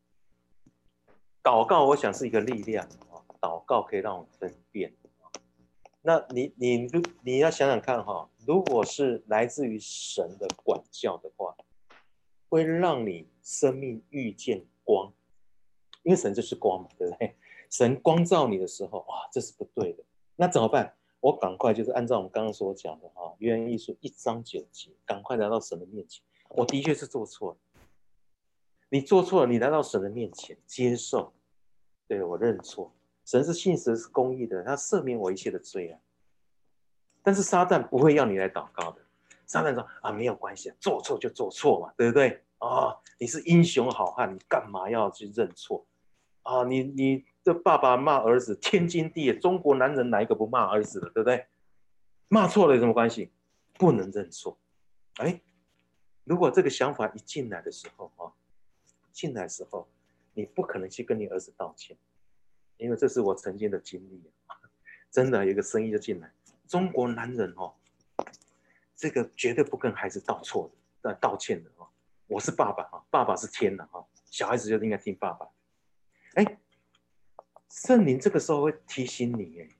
祷告，我想是一个力量啊，祷告可以让我们分辨。那你要想想看哈，如果是来自于神的管教的话，会让你生命遇见光，因为神就是光嘛，对不对？神光照你的时候，哇，这是不对的，那怎么办？我赶快就是按照我们刚刚所讲的哈，约翰一书1章9节，赶快来到神的面前。我的确是做错了，你做错了，你来到神的面前接受，对，我认错。神是信实是公义的，他赦免我一切的罪啊。但是撒旦不会要你来祷告的，撒旦说啊，没有关系，做错就做错嘛，对不对？哦，你是英雄好汉，你干嘛要去认错啊？你的爸爸骂儿子天经地义，中国男人哪一个不骂儿子的，对不对？骂错了有什么关系？不能认错。哎，如果这个想法一进来的时候啊，进来的时候，你不可能去跟你儿子道歉，因为这是我曾经的经历啊，真的有一个声音就进来，中国男人哦，这个绝对不跟孩子道歉的哦。我是爸爸啊，爸爸是天的啊，小孩子就应该听爸爸。哎，圣灵这个时候会提醒你，哎，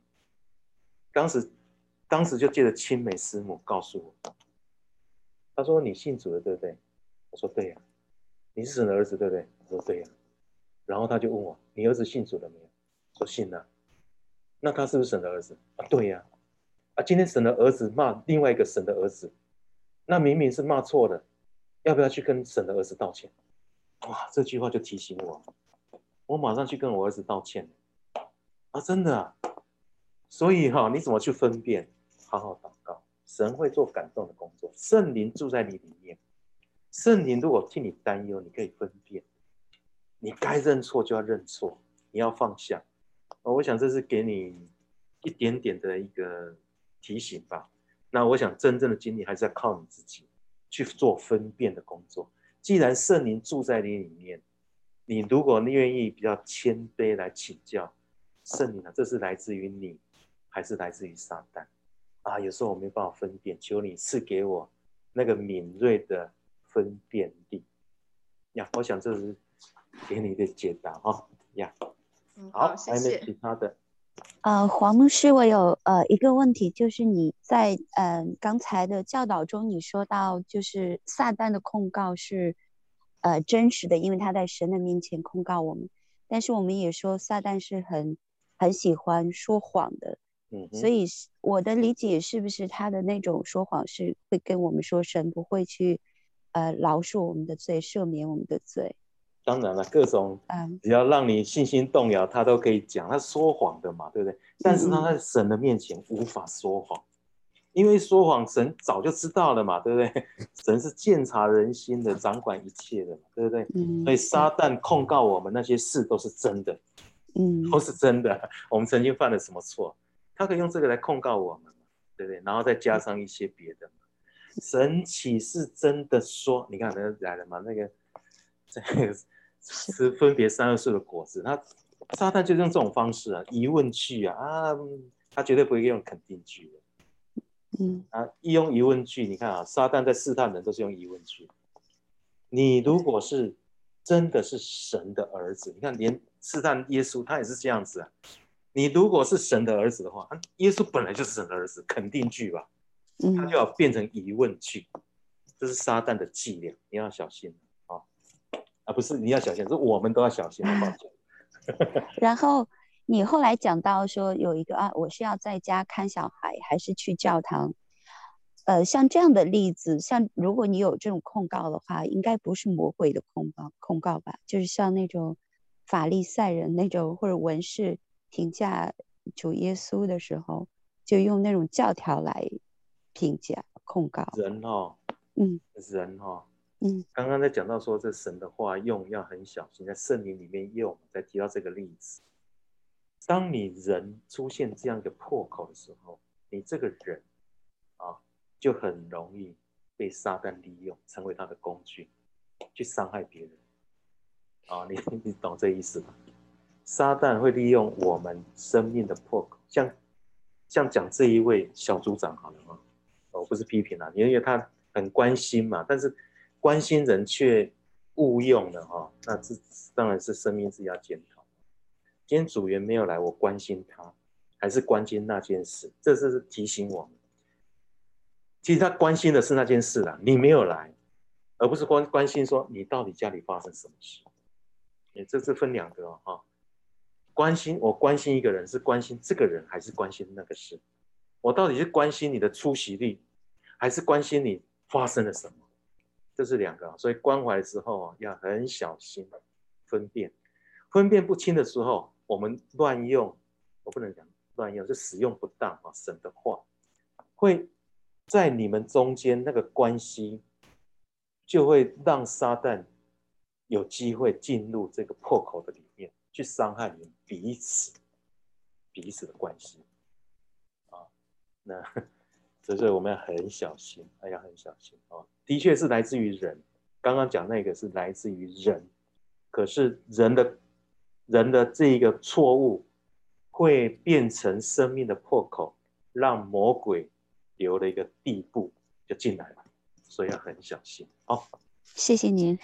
当时就借着青梅师母告诉我，他说你信主了对不对？我说对呀。你是神的儿子对不对？我说对呀。然后他就问我，你儿子信主了没有？说信了。那他是不是神的儿子啊？对呀。啊，今天神的儿子骂另外一个神的儿子，那明明是骂错了，要不要去跟神的儿子道歉？哇，这句话就提醒我，我马上去跟我儿子道歉啊，真的啊。所以哈，你怎么去分辨？好好祷告，神会做感动的工作，圣灵住在你里面，圣灵如果替你担忧，你可以分辨，你该认错就要认错，你要放下。我想这是给你一点点的一个提醒吧。那我想真正的经历还是要靠你自己去做分辨的工作。既然圣灵住在你里面，你如果愿意比较谦卑来请教圣灵啊，这是来自于你，还是来自于撒旦啊？有时候我没办法分辨，求你赐给我那个敏锐的分辨力呀。我想这是给你的解答哈呀。 好， 好，还有没有谢谢。 其他的？ 黄牧师，我有一个问题，就是你在刚才的教导中，你说到就是撒旦的控告是真实的，因为他在神的面前控告我们，但是我们也说撒旦是很喜欢说谎的，所以我的理解是不是他的那种说谎是会跟我们说神不会去饶恕我们的罪，赦免我们的罪？ 当然了，各种只要让你信心动摇，他都可以讲，他说谎的嘛，对不对？但是他在神的面前无法说谎，因为说谎神早就知道了嘛，对不对？神是鉴察人心的，掌管一切的嘛，对不对？所以撒旦控告我们那些事都是真的，都是真的。我们曾经犯了什么错，他可以用这个来控告我们嘛，对不对？然后再加上一些别的嘛。神岂是真的说？你看那来了嘛，那个这个吃分别善恶树的果子，撒旦就用这种方式啊，疑问句啊，他绝对不会用肯定句的。一用疑问句，你看啊，撒旦在试探人都是用疑问句。你如果是真的是神的儿子，你看连试探耶稣他也是这样子啊。你如果是神的儿子的话，耶稣本来就是神的儿子，肯定句吧，他就要变成疑问句，这是撒旦的伎俩，你要小心不是你要小心，是我们都要小心，抱歉。 然后你后来讲到说有一个我是要在家看小孩，还是去教堂？像这样的例子，像如果你有这种控告的话，应该不是魔鬼的控告吧？就是像那种法利赛人那种或者文士评价主耶稣的时候，就用那种教条来评价控告人人刚刚在讲到说这神的话用要很小心，在圣灵里面用，在提到这个例子。当你人出现这样一个破口的时候，你这个人就很容易被撒旦利用，成为他的工具，去伤害别人你懂这意思吗？撒旦会利用我们生命的破口，像讲这一位小组长好了我不是批评啊，因为他很关心嘛，但是关心人却误用了那这当然是生命自己要检讨。今天组员没有来，我关心他，还是关心那件事，这是提醒我们。其实他关心的是那件事啦，你没有来，而不是关心说你到底家里发生什么事。这是分两个我关心一个人是关心这个人，还是关心那个事？我到底是关心你的出席率，还是关心你发生了什么？这是两个，所以关怀的时候要很小心分辨不清的时候，我们乱用，我不能讲乱用，是使用不当神的话，会在你们中间那个关系，就会让撒旦有机会进入这个破口的里面，去伤害你们彼此的关系那所以我们要很小心，要很小心的确是来自于人，刚刚讲那个是来自于人，可是人的这一个错误会变成生命的破口，让魔鬼留了一个地步就进来了，所以要很小心。 谢谢您。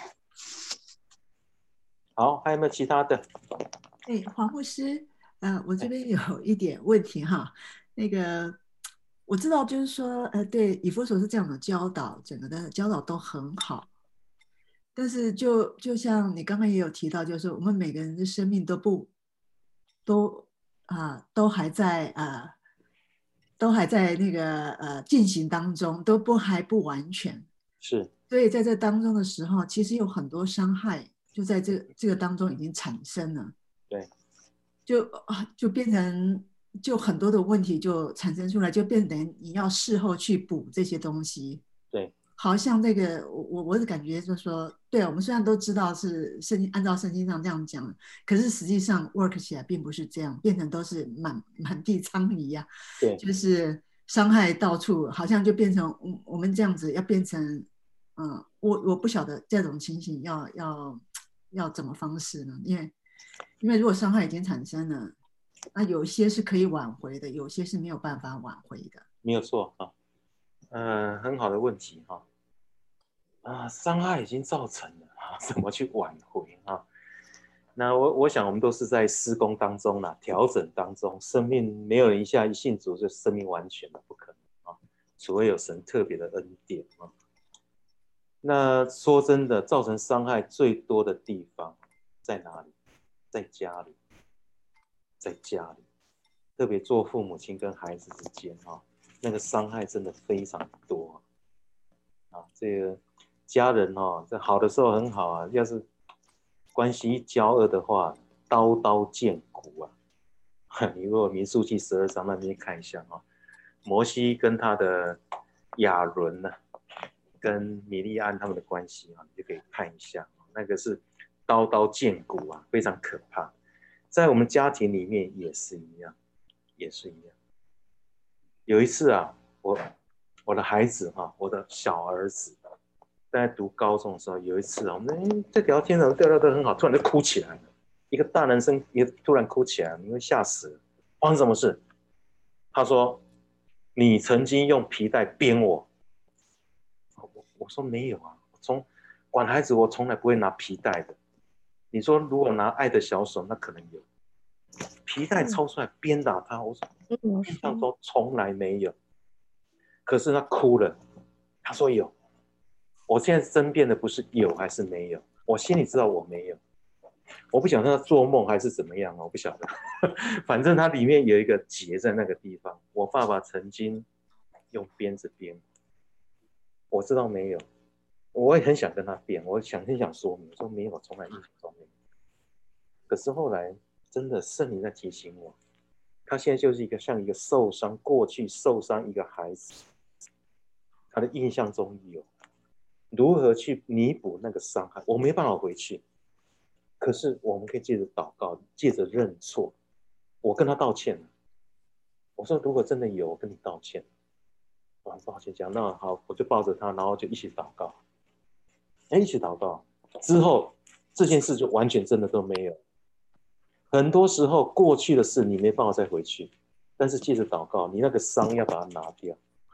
好，还有没有其他的？ 黄牧师，我这边有一点问题哈，那个我知道就是说，对以弗所是这样的教导，整个的教导都很好，但是就像你刚刚也有提到，就是我们每个人的生命都还在那个进行当中，还不完全， 是， 所以在这当中的时候，其实有很多伤害就在这个当中已经产生了， 对， 就变成就很多的问题就产生出来，就变成你要事后去补这些东西。 对， 好像那个我的感觉就是说，对，我们虽然都知道是按照圣经上这样讲，可是实际上 work 起来并不是这样，变成都是满地疮痍对， 就是伤害到处，好像就变成我们这样子要变成，我不晓得这种情形要怎么方式呢？因为如果伤害已经产生了，那有些是可以挽回的，有些是没有办法挽回的。 没有错很好的问题伤害已经造成了怎么去挽回那我想我们都是在施工当中调整当中，生命没有人一下一信主就生命完全的不可能除非有神特别的恩典那说真的，造成伤害最多的地方在哪里？在家里，特别做父母亲跟孩子之间那个伤害真的非常多这个家人这好的时候很好要是关系一交恶的话，刀刀见骨你如果民数记12章那边看一下摩西跟他的亚伦跟米利暗他们的关系你就可以看一下那个是刀刀见骨非常可怕。在我们家庭里面也是一样。有一次我的孩子我的小儿子在读高中的时候，有一次我们在聊天聊得很好，突然就哭起来了。一个大男生也突然哭起来了，你会吓死了。发生什么事？他说：“你曾经用皮带鞭我。”我说没有管孩子我从来不会拿皮带的。你说如果拿爱的小手，那可能有。皮带抽出来鞭打他，我说印象中从来没有。可是他哭了，他说有。我现在争辩的不是有还是没有，我心里知道我没有。我不晓得他做梦还是怎么样我不晓得。反正他里面有一个结在那个地方。我爸爸曾经用鞭子鞭我知道没有，我也很想跟他辩，我很想说明，说没有，从来印象中没有。可是后来真的圣灵在提醒我，他现在就是像一个过去受伤一个孩子，他的印象中有如何去弥补那个伤害，我没办法回去，可是我们可以借着祷告，借着认错，我跟他道歉了。我说如果真的有，我跟你道歉。我很抱歉讲，那好，我就抱着他，然后就一起祷告。一起祷告之后，这件事就完全真的都没有。很多时候过去的事你没办法再回去，但是借着祷告，你那个伤要把它拿掉。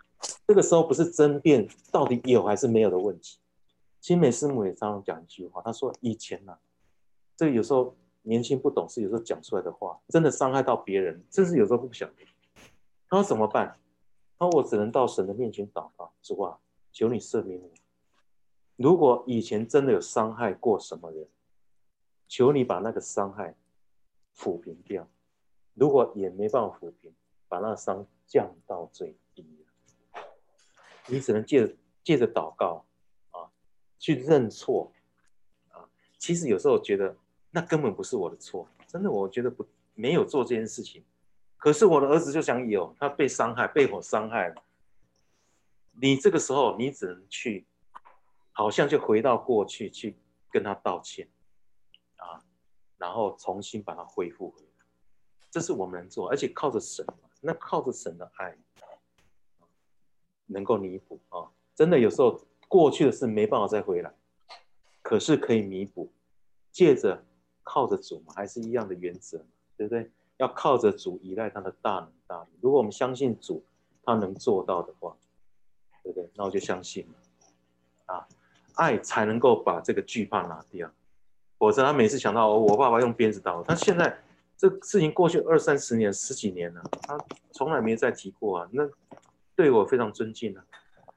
这个时候不是争辩到底有还是没有的问题。青梅师母也常常讲一句话，他说以前啊，这个有时候年轻不懂事，有时候讲出来的话真的伤害到别人，真是有时候不晓得。他说怎么办？他说我只能到神的面前祷告，主啊，求你赦免我。如果以前真的有伤害过什么人，求你把那个伤害抚平掉。如果也没办法抚平，把那个伤降到最低。你只能借着祷告啊，去认错啊。其实有时候觉得那根本不是我的错，真的，我觉得没有做这件事情。可是我的儿子就想有，他被伤害，被我伤害了。你这个时候，你只能去，好像就回到过去去跟他道歉啊，然后重新把它恢复回来。这是我们能做，而且靠着神，那靠着神的爱能够弥补啊。真的有时候过去的事没办法再回来，可是可以弥补。借着靠着主嘛，还是一样的原则嘛，对不对？要靠着主，依赖他的大能大力。如果我们相信主，他能做到的话，对不对？那我就相信了啊，爱才能够把这个惧怕拿掉。否则他每次想到我爸爸用鞭子打我，他现在这事情过去20、30年、10几年了，他从来没再提过啊。那对我非常尊敬啊。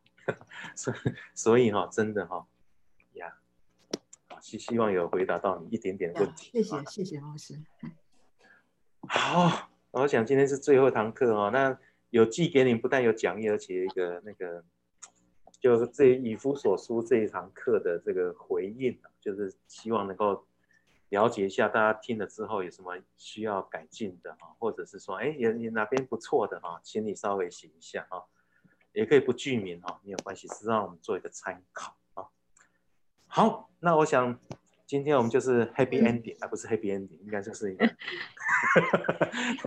所以哈，真的哈呀，希望有回答到你一点点问题。 谢谢牧师。 好，我想今天是最后一堂课哦。那有寄给你，不但有讲义，而且一个就是这以弗所书这一堂课的这个回应，就是希望能够了解一下大家听了之后有什么需要改进的啊，或者是说，哎，你哪边不错的啊，请你稍微写一下啊，也可以不具名哈，没有关系，是让我们做一个参考啊。好，那我想今天我们就是 happy ending，而不是 happy ending，应该就是一个